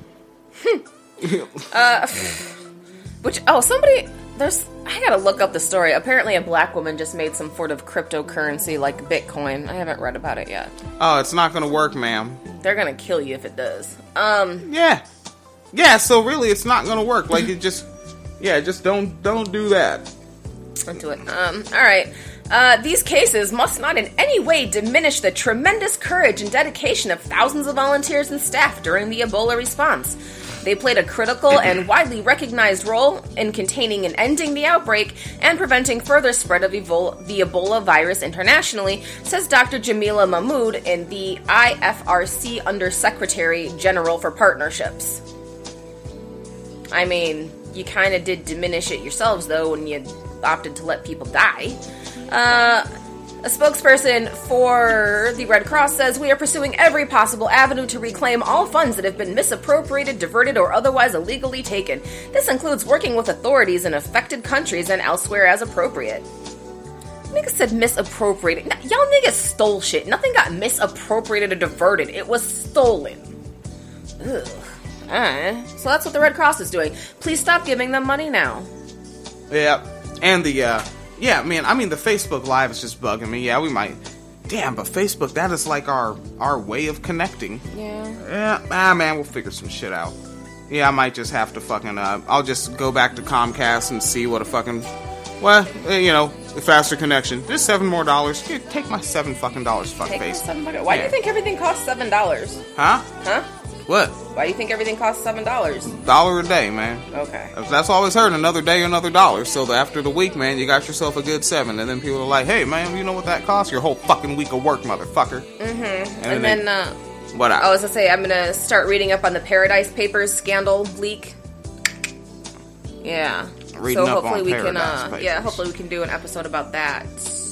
Speaker 2: uh, which, oh, somebody, there's, I gotta look up the story. Apparently a black woman just made some sort of cryptocurrency like Bitcoin. I haven't read about it yet.
Speaker 1: Oh, it's not gonna work, ma'am.
Speaker 2: They're gonna kill you if it does. Um.
Speaker 1: Yeah. Yeah, so really it's not gonna work. Like, it just, yeah, just don't, don't do that.
Speaker 2: Don't do it. Um, alright. Uh, these cases must not in any way diminish the tremendous courage and dedication of thousands of volunteers and staff during the Ebola response. They played a critical and widely recognized role in containing and ending the outbreak and preventing further spread of Ebola, the Ebola virus internationally, says Doctor Jamila Mahmood, in the I F R C Undersecretary General for Partnerships. I mean, you kind of did diminish it yourselves, though, when you opted to let people die. Uh, a spokesperson for the Red Cross says, "We are pursuing every possible avenue to reclaim all funds that have been misappropriated, diverted, or otherwise illegally taken. This includes working with authorities in affected countries and elsewhere as appropriate." Niggas said misappropriated. N- y'all niggas stole shit. Nothing got misappropriated or diverted. It was stolen. Ugh. Alright. So that's what the Red Cross is doing. Please stop giving them money now.
Speaker 1: Yeah. And the, uh, yeah, man, I mean, the Facebook Live is just bugging me. Yeah, we might, Damn, but Facebook, that is like our our way of connecting.
Speaker 2: Yeah.
Speaker 1: Yeah, ah, man, we'll figure some shit out. Yeah, I might just have to fucking, uh, I'll just go back to Comcast and see what a fucking, well, you know, faster connection. Just seven more dollars. Here, take my seven fucking dollars, fuck
Speaker 2: Take
Speaker 1: face.
Speaker 2: seven bucks. Why
Speaker 1: Yeah.
Speaker 2: do you think everything costs seven dollars?
Speaker 1: Huh?
Speaker 2: Huh?
Speaker 1: What?
Speaker 2: Why do you think everything costs seven dollars?
Speaker 1: Dollar a day, man.
Speaker 2: Okay.
Speaker 1: That's always heard. Another day, another dollar. So the, after the week, man, you got yourself a good seven. And then people are like, hey, man, you know what that costs? Your whole fucking week of work, motherfucker.
Speaker 2: Mm-hmm. And,
Speaker 1: And
Speaker 2: then,
Speaker 1: then
Speaker 2: uh,
Speaker 1: What
Speaker 2: I
Speaker 1: I,
Speaker 2: was gonna say, I'm gonna start reading up on the Paradise Papers scandal leak. Yeah.
Speaker 1: Reading
Speaker 2: so
Speaker 1: up
Speaker 2: hopefully
Speaker 1: on
Speaker 2: we can,
Speaker 1: Paradise
Speaker 2: uh,
Speaker 1: Papers.
Speaker 2: yeah, hopefully we can do an episode about that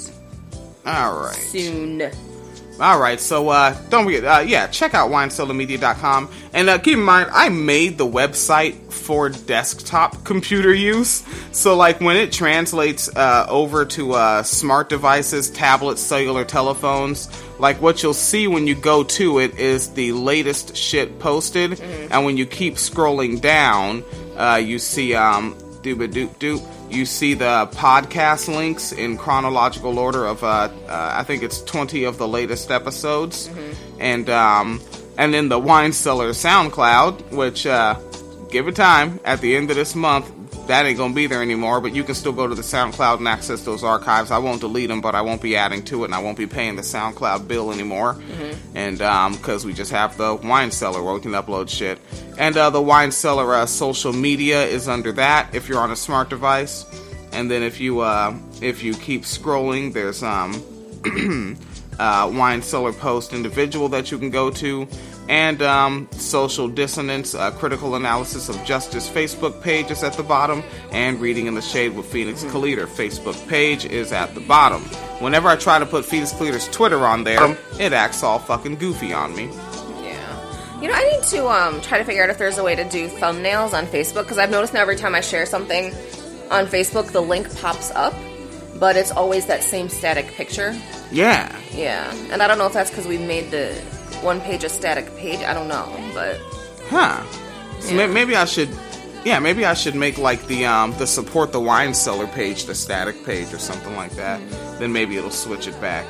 Speaker 1: all right.
Speaker 2: soon.
Speaker 1: All right, so uh, don't forget, uh, yeah, check out wine cellar media dot com. And uh, keep in mind, I made the website for desktop computer use. So, like, when it translates uh, over to uh, smart devices, tablets, cellular telephones, like, what you'll see when you go to it is the latest shit posted. Mm-hmm. And when you keep scrolling down, uh, you see, um, doop-a-doop-doop. You see the podcast links in chronological order of, uh, uh, I think it's twenty of the latest episodes. Mm-hmm. And, um, and then the Wine Cellar SoundCloud, which, uh, give it time, at the end of this month, that ain't gonna be there anymore, but you can still go to the SoundCloud and access those archives. I won't delete them, but I won't be adding to it, and I won't be paying the SoundCloud bill anymore. Mm-hmm. And, um, because we just have the Wine Cellar where we can upload shit. And, uh, the Wine Cellar, uh, social media is under that if you're on a smart device. And then if you, uh, if you keep scrolling, there's, um, uh, Wine Cellar Post individual that you can go to. And um, Social Dissonance, uh, Critical Analysis of Justice Facebook page is at the bottom. And Reading in the Shade with Phoenix mm-hmm. Calida Facebook page is at the bottom. Whenever I try to put Phoenix Calida's Twitter on there, um, it acts all fucking goofy on me.
Speaker 2: Yeah. You know, I need to um, try to figure out if there's a way to do thumbnails on Facebook. Because I've noticed now every time I share something on Facebook, the link pops up. But it's always that same static picture.
Speaker 1: Yeah.
Speaker 2: Yeah. And I don't know if that's because we made the one page a static page. I don't know, but
Speaker 1: huh. So
Speaker 2: yeah.
Speaker 1: maybe I should, yeah, maybe I should make like the um the support the wine cellar page the static page or something like that. Mm-hmm. Then maybe it'll switch it back.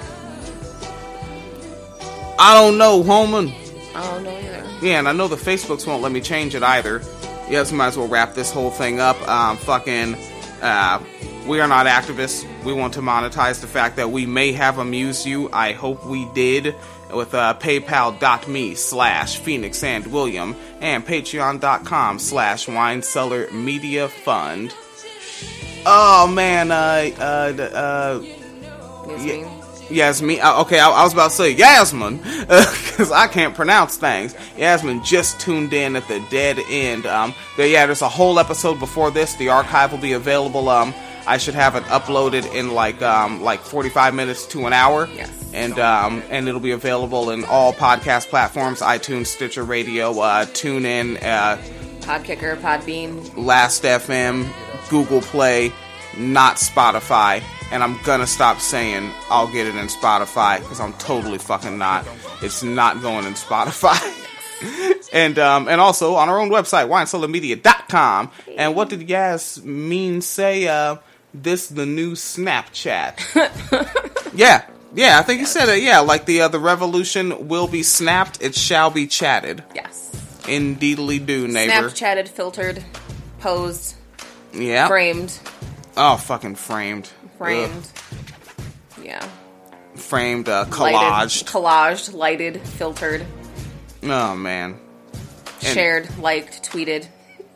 Speaker 1: I don't know, Holman.
Speaker 2: I don't know either.
Speaker 1: Yeah, and I know the Facebooks won't let me change it either. Yes, might as well wrap this whole thing up. Um, fucking, uh, we are not activists. We want to monetize the fact that we may have amused you. I hope we did. With uh, paypal.me slash Phoenix and William and patreon.com slash Wine Cellar Media Fund. Oh, man, uh, uh, uh,
Speaker 2: Yasmin.
Speaker 1: Yasmin, uh, okay, I, I was about to say Yasmin, because uh, I can't pronounce things. Yasmin just tuned in at the dead end. Um, but yeah, there's a whole episode before this. The archive will be available. Um, I should have it uploaded in like um, like forty-five minutes to an hour.
Speaker 2: Yes.
Speaker 1: And um, and it'll be available in all podcast platforms: iTunes, Stitcher Radio, uh, TuneIn, uh,
Speaker 2: Podkicker, Podbean,
Speaker 1: Last F M, Google Play, not Spotify. And I'm gonna stop saying I'll get it in Spotify because I'm totally fucking not. It's not going in Spotify. and um, and also on our own website, wine cellar media dot com. And what did Yasmin say? Uh, this the new Snapchat. yeah. Yeah, I think you said it. Yeah, like the uh, the revolution will be snapped, it shall be chatted.
Speaker 2: Yes.
Speaker 1: Indeedly do, neighbor.
Speaker 2: Snapchatted, filtered, posed,
Speaker 1: yeah,
Speaker 2: framed.
Speaker 1: Oh, fucking framed.
Speaker 2: Framed. Ugh. Yeah.
Speaker 1: Framed, uh, collaged.
Speaker 2: Lighted, collaged, lighted, filtered.
Speaker 1: Oh, man. And,
Speaker 2: shared, liked, tweeted.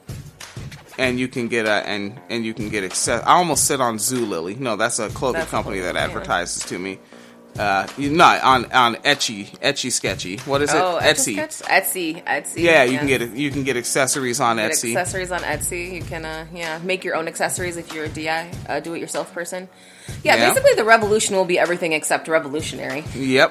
Speaker 1: And you can get a and and you can get access. I almost said on Zulily. No, that's a clothing that's company that advertises yeah. to me. Uh, you not on on Etsy, Etsy Sketchy. What is it?
Speaker 2: Oh,
Speaker 1: Etsy.
Speaker 2: Etsy, Etsy.
Speaker 1: Yeah, you yeah. can get you can get accessories on
Speaker 2: get
Speaker 1: Etsy.
Speaker 2: Accessories on Etsy. You can uh, yeah make your own accessories if you're a D I uh, do it yourself person. Yeah, yeah, basically the revolution will be everything except revolutionary.
Speaker 1: Yep.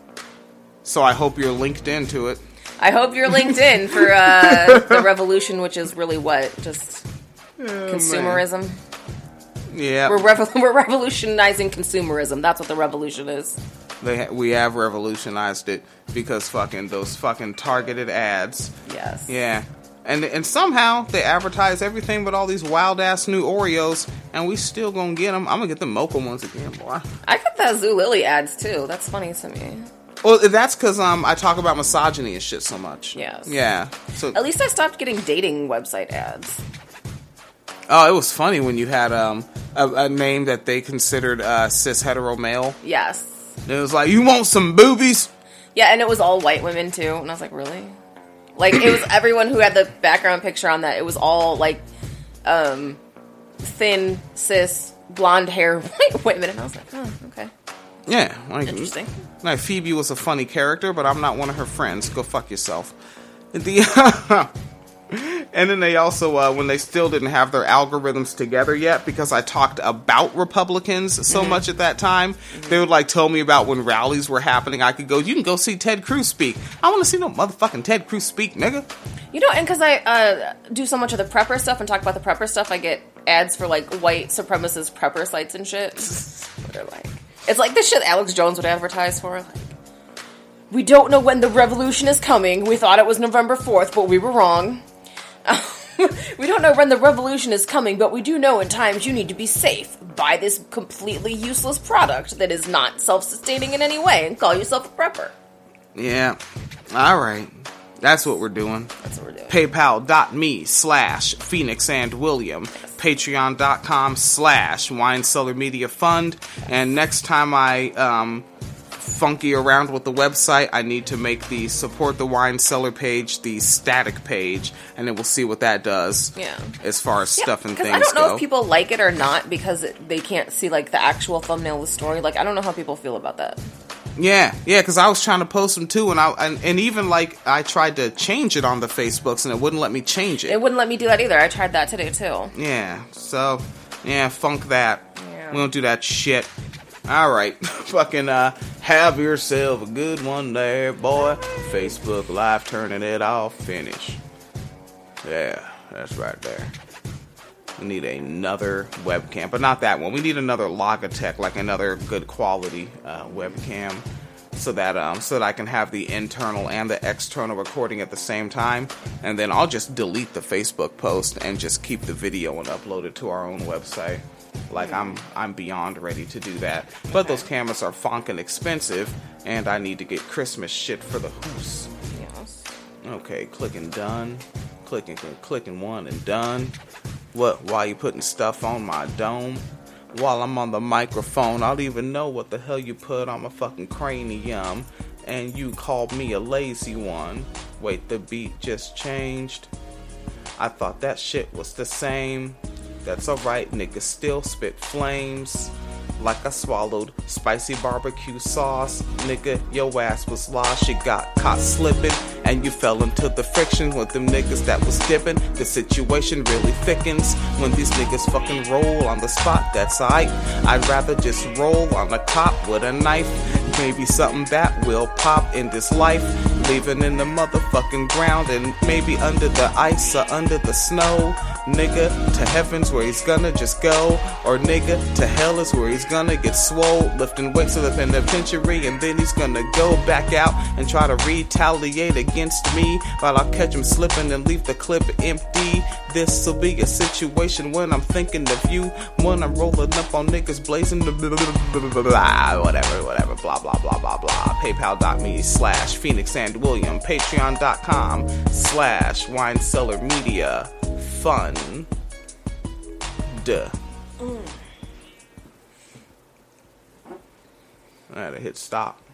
Speaker 1: So I hope you're linked into it.
Speaker 2: I hope you're linked in for uh, the revolution, which is really what just oh, consumerism.
Speaker 1: Man. Yeah,
Speaker 2: we're revo- we're revolutionizing consumerism. That's what the revolution is.
Speaker 1: They ha- we have revolutionized it because fucking those fucking targeted ads.
Speaker 2: Yes.
Speaker 1: Yeah. And and somehow they advertise everything but all these wild ass new Oreos, and we still gonna get them. I'm gonna get the mocha ones again, boy.
Speaker 2: I got the Zulily ads too. That's funny to me.
Speaker 1: Well, that's because um I talk about misogyny and shit so much.
Speaker 2: Yes.
Speaker 1: Yeah. So
Speaker 2: at least I stopped getting dating website ads.
Speaker 1: Oh, it was funny when you had um a, a name that they considered uh, cis hetero male.
Speaker 2: Yes.
Speaker 1: And it was like, you want some boobies?
Speaker 2: Yeah, and it was all white women too, and I was like, really? Like, it was everyone who had the background picture on that. It was all, like, um, thin, cis, blonde hair white women. And I was like, oh, okay.
Speaker 1: Yeah. Like,
Speaker 2: interesting.
Speaker 1: Like, Phoebe was a funny character, but I'm not one of her friends. Go fuck yourself. The... And then they also, uh, when they still didn't have their algorithms together yet, because I talked about Republicans so mm-hmm. much at that time, mm-hmm. they would, like, tell me about when rallies were happening. I could go, you can go see Ted Cruz speak. I want to see no motherfucking Ted Cruz speak, nigga.
Speaker 2: You know, and because I uh, do so much of the prepper stuff and talk about the prepper stuff, I get ads for, like, white supremacist prepper sites and shit. They're like, it's like the shit Alex Jones would advertise for. Like, we don't know when the revolution is coming. We thought it was November fourth, but we were wrong. We don't know when the revolution is coming, but we do know in times you need to be safe. Buy this completely useless product that is not self-sustaining in any way and call yourself a prepper.
Speaker 1: Yeah. All right. That's what we're doing.
Speaker 2: That's what we're doing.
Speaker 1: PayPal.me slash Phoenix and William. Yes. Patreon.com slash Wine Cellar Media Fund. And next time I, um... funky around with the website, I need to make the support the wine cellar page the static page, and then we'll see what that does.
Speaker 2: Yeah.
Speaker 1: As far as
Speaker 2: yeah,
Speaker 1: stuff and things go.
Speaker 2: I don't know go. if people like it or not because it, they can't see like the actual thumbnail of the story. Like, I don't know how people feel about that.
Speaker 1: Yeah, yeah, because I was trying to post them too, and I and, and even like I tried to change it on the Facebooks, and it wouldn't let me change it.
Speaker 2: It wouldn't let me do that either. I tried that today too.
Speaker 1: Yeah. So, yeah, funk that.
Speaker 2: Yeah.
Speaker 1: We don't do that shit. All right, fucking uh, have yourself a good one there, boy. Facebook Live, turning it off, finish. Yeah, that's right there. We need another webcam, but not that one. We need another Logitech, like another good quality uh, webcam, so that um, so that I can have the internal and the external recording at the same time, and then I'll just delete the Facebook post and just keep the video and upload it to our own website. Like, I'm I'm beyond ready to do that. But those cameras are funkin' expensive, and I need to get Christmas shit for the hoose.
Speaker 2: Yes.
Speaker 1: Okay, clicking done. Clicking, clicking one and done. What, while you putting stuff on my dome? While I'm on the microphone, I don't even know what the hell you put on my fucking cranium. And you called me a lazy one. Wait, the beat just changed? I thought that shit was the same. That's alright, niggas still spit flames. Like I swallowed spicy barbecue sauce. Nigga, your ass was lost. You got caught slipping, and you fell into the friction with them niggas that was dipping. The situation really thickens when these niggas fucking roll on the spot. That's aight. I'd rather just roll on a cop with a knife. Maybe something that will pop in this life. Leaving in the motherfucking ground, and maybe under the ice or under the snow. Nigga, to heaven's where he's gonna just go. Or nigga, to hell is where he's gonna get swole. Lifting weights to the penitentiary, and then he's gonna go back out and try to retaliate against me. While I'll catch him slipping and leave the clip empty. This'll be a situation when I'm thinking of you. When I'm rolling up on niggas blazing the blah, blah, blah, blah, whatever, whatever, blah, blah, blah, blah, blah. PayPal.me slash Phoenix and William. Patreon.com slash Wine Cellar Media. Fun. Duh. Mm. I had to hit stop.